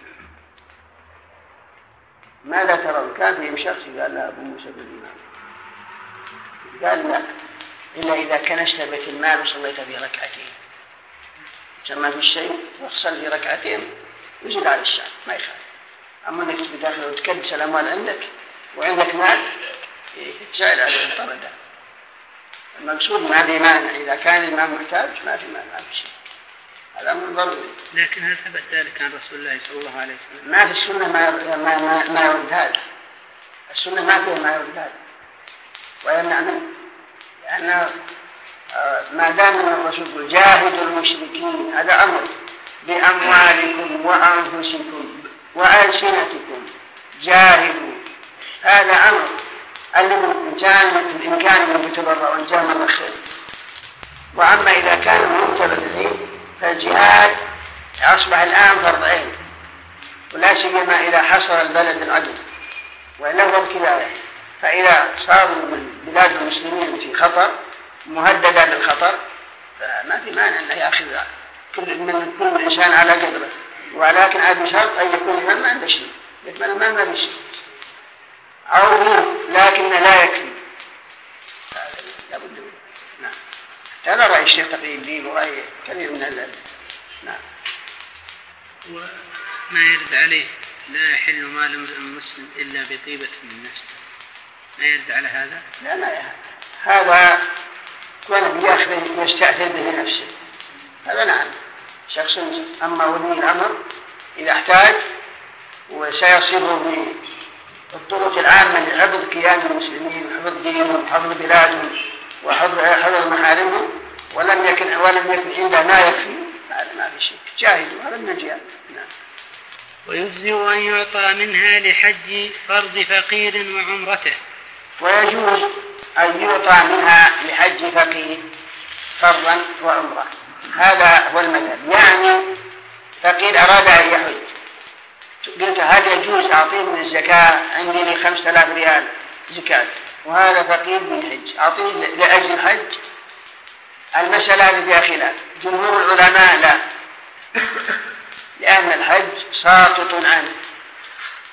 ماذا ترون؟ كان فيهم شخص قال لا أبو موسى بالإمام قال لا إلا إذا كنشت بيت المال وصليت في ركعتين، ما في شيء وصل في ركعتين وزيد على الشعب ما يخالف. أما أنك تدخل وتكدس الأموال عندك وعندك مال جائل على الطردة. المقصود ما في مانع إذا كان الإمام محتاج ما في مانع، ما في شيء، هذا من ضروري. لكن هل ثبت ذلك عن رسول الله صلى الله عليه وسلم؟ ما في السنة ما ما ما, ما يرد هذا. السنة ما فيها ما يرد هذا ويمنع منه، لأن ما دام الرسول يقول جاهدوا المشركين هذا أمر بأموالكم وأنفسكم وألسنتكم جاهدوا، هذا أمر الإنسان في الإمكان أن يتبرع وإنجام من الخير. وأما إذا كان مبتلى فالجهاد أصبح الآن فرض عين، ولا سيما إذا حصر البلد العدو وإلا هو الكفاية. فإذا صاروا بلاد المسلمين في خطر مهددة بالخطر فما في مانع أن يأخذ كل من كل إنسان على قدره، ولكن هذا شرط أن يكون الإمام ما عنده شيء، يكون الإمام ما بشيء أو فيه لكن لا يكفي. نعم. هذا رأي الشيخ تقي الدين ورأي كثير من الناس. نعم. وما يرد عليه لا يحل مال المسلم إلا بطيبة من نفسه، ما يرد على هذا؟ لا لا هذا كون بياخذ يستأثر به نفسه هذا نعم شخص. أما ولي الأمر إذا احتاج وسيصيبه بالطرق العامة لحفظ كيان المسلمين وحفظ دينهم وحفظ بلادهم وحفظ محارمهم ولم يكن ولم يكن عنده ما يكفي هذا ما في شيء، جاهدوا هذا من الجهاد. نعم. ويجزئ أن يعطى منها لحج فرض فقير وعمرته. ويجوز أن يعطى منها لحج فقير فرضا وعمرة، هذا هو المذهب. يعني فقير أراد أن يحج قلت هل يجوز أعطيه من الزكاة؟ عندي لي خمسة آلاف ريال زكاة وهذا فقير بيحج أعطيه لأجل الحج. المسألة هذه فيها خلاف، جمهور العلماء لا، لأن الحج ساقط عنه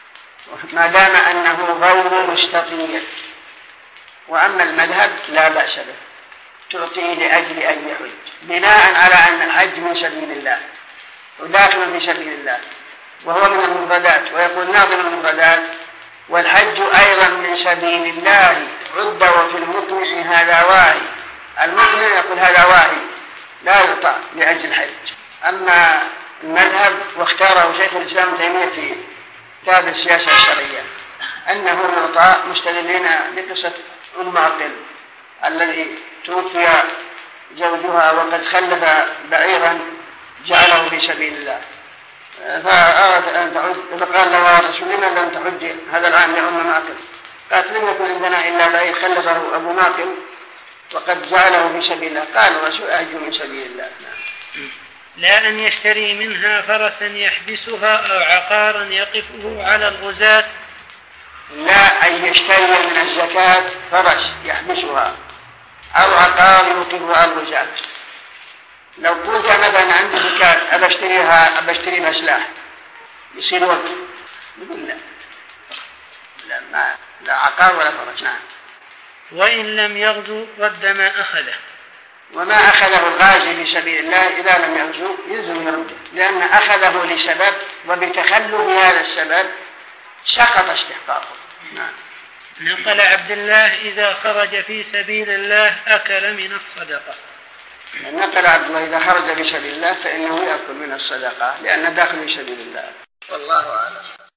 ما دام أنه غير مستطيع. وأما المذهب لا بأس به، تعطيه لأجل أن يحج بناء على أن الحج من سبيل الله وداخل في سبيل الله وهو من المفردات. ويقول ناظم المفردات: والحج أيضا من سبيل الله عد وفي المقنع هذا واهي. المقنع يقول هذا واهي لا يطاع لأجل الحج. أما المذهب واختاره شيخ الإسلام تيمية في كتاب السياسة الشرعية أنه يطاع، مستدلين بقصة أم عقل الذي توفي زوجها وقد خلف بعيرا جعله في سبيل الله، فأراد أن تعد، فقال لها رسول لمن لم تعد هذا العام يا أم معقل؟ قالت: لم يكن عندنا إلا بعير خلفه أبو معقل وقد جعله في سبيل الله. قال الرسول: أهج من سبيل الله. لا أن يشتري منها فرسا يحبسها أو عقارا يقفه على الغزاة. لا أن يشتري من الزكاة فرس يحبسها أو عقار يوقفه على الغزاة. لو قلت مثلا عندي زكاة أبشتريها أبشتري بها سلاح يصير وقف، يقول لا لا, ما لا عقار ولا فرس. نعم. وإن لم يغزو رد ما أخذه. وما أخذه الغازي في سبيل الله إذا لم يغزو يلزم يرده، لأن أخذه لسبب وبتخلف هذا السبب سقط استحقاقه. نعم. نقل عبد الله: إذا خرج في سبيل الله أكل من الصدقة. نقل عبد الله: إذا خرج في سبيل الله فإنه يأكل من الصدقة لأنه داخل في سبيل الله. والله أعلم.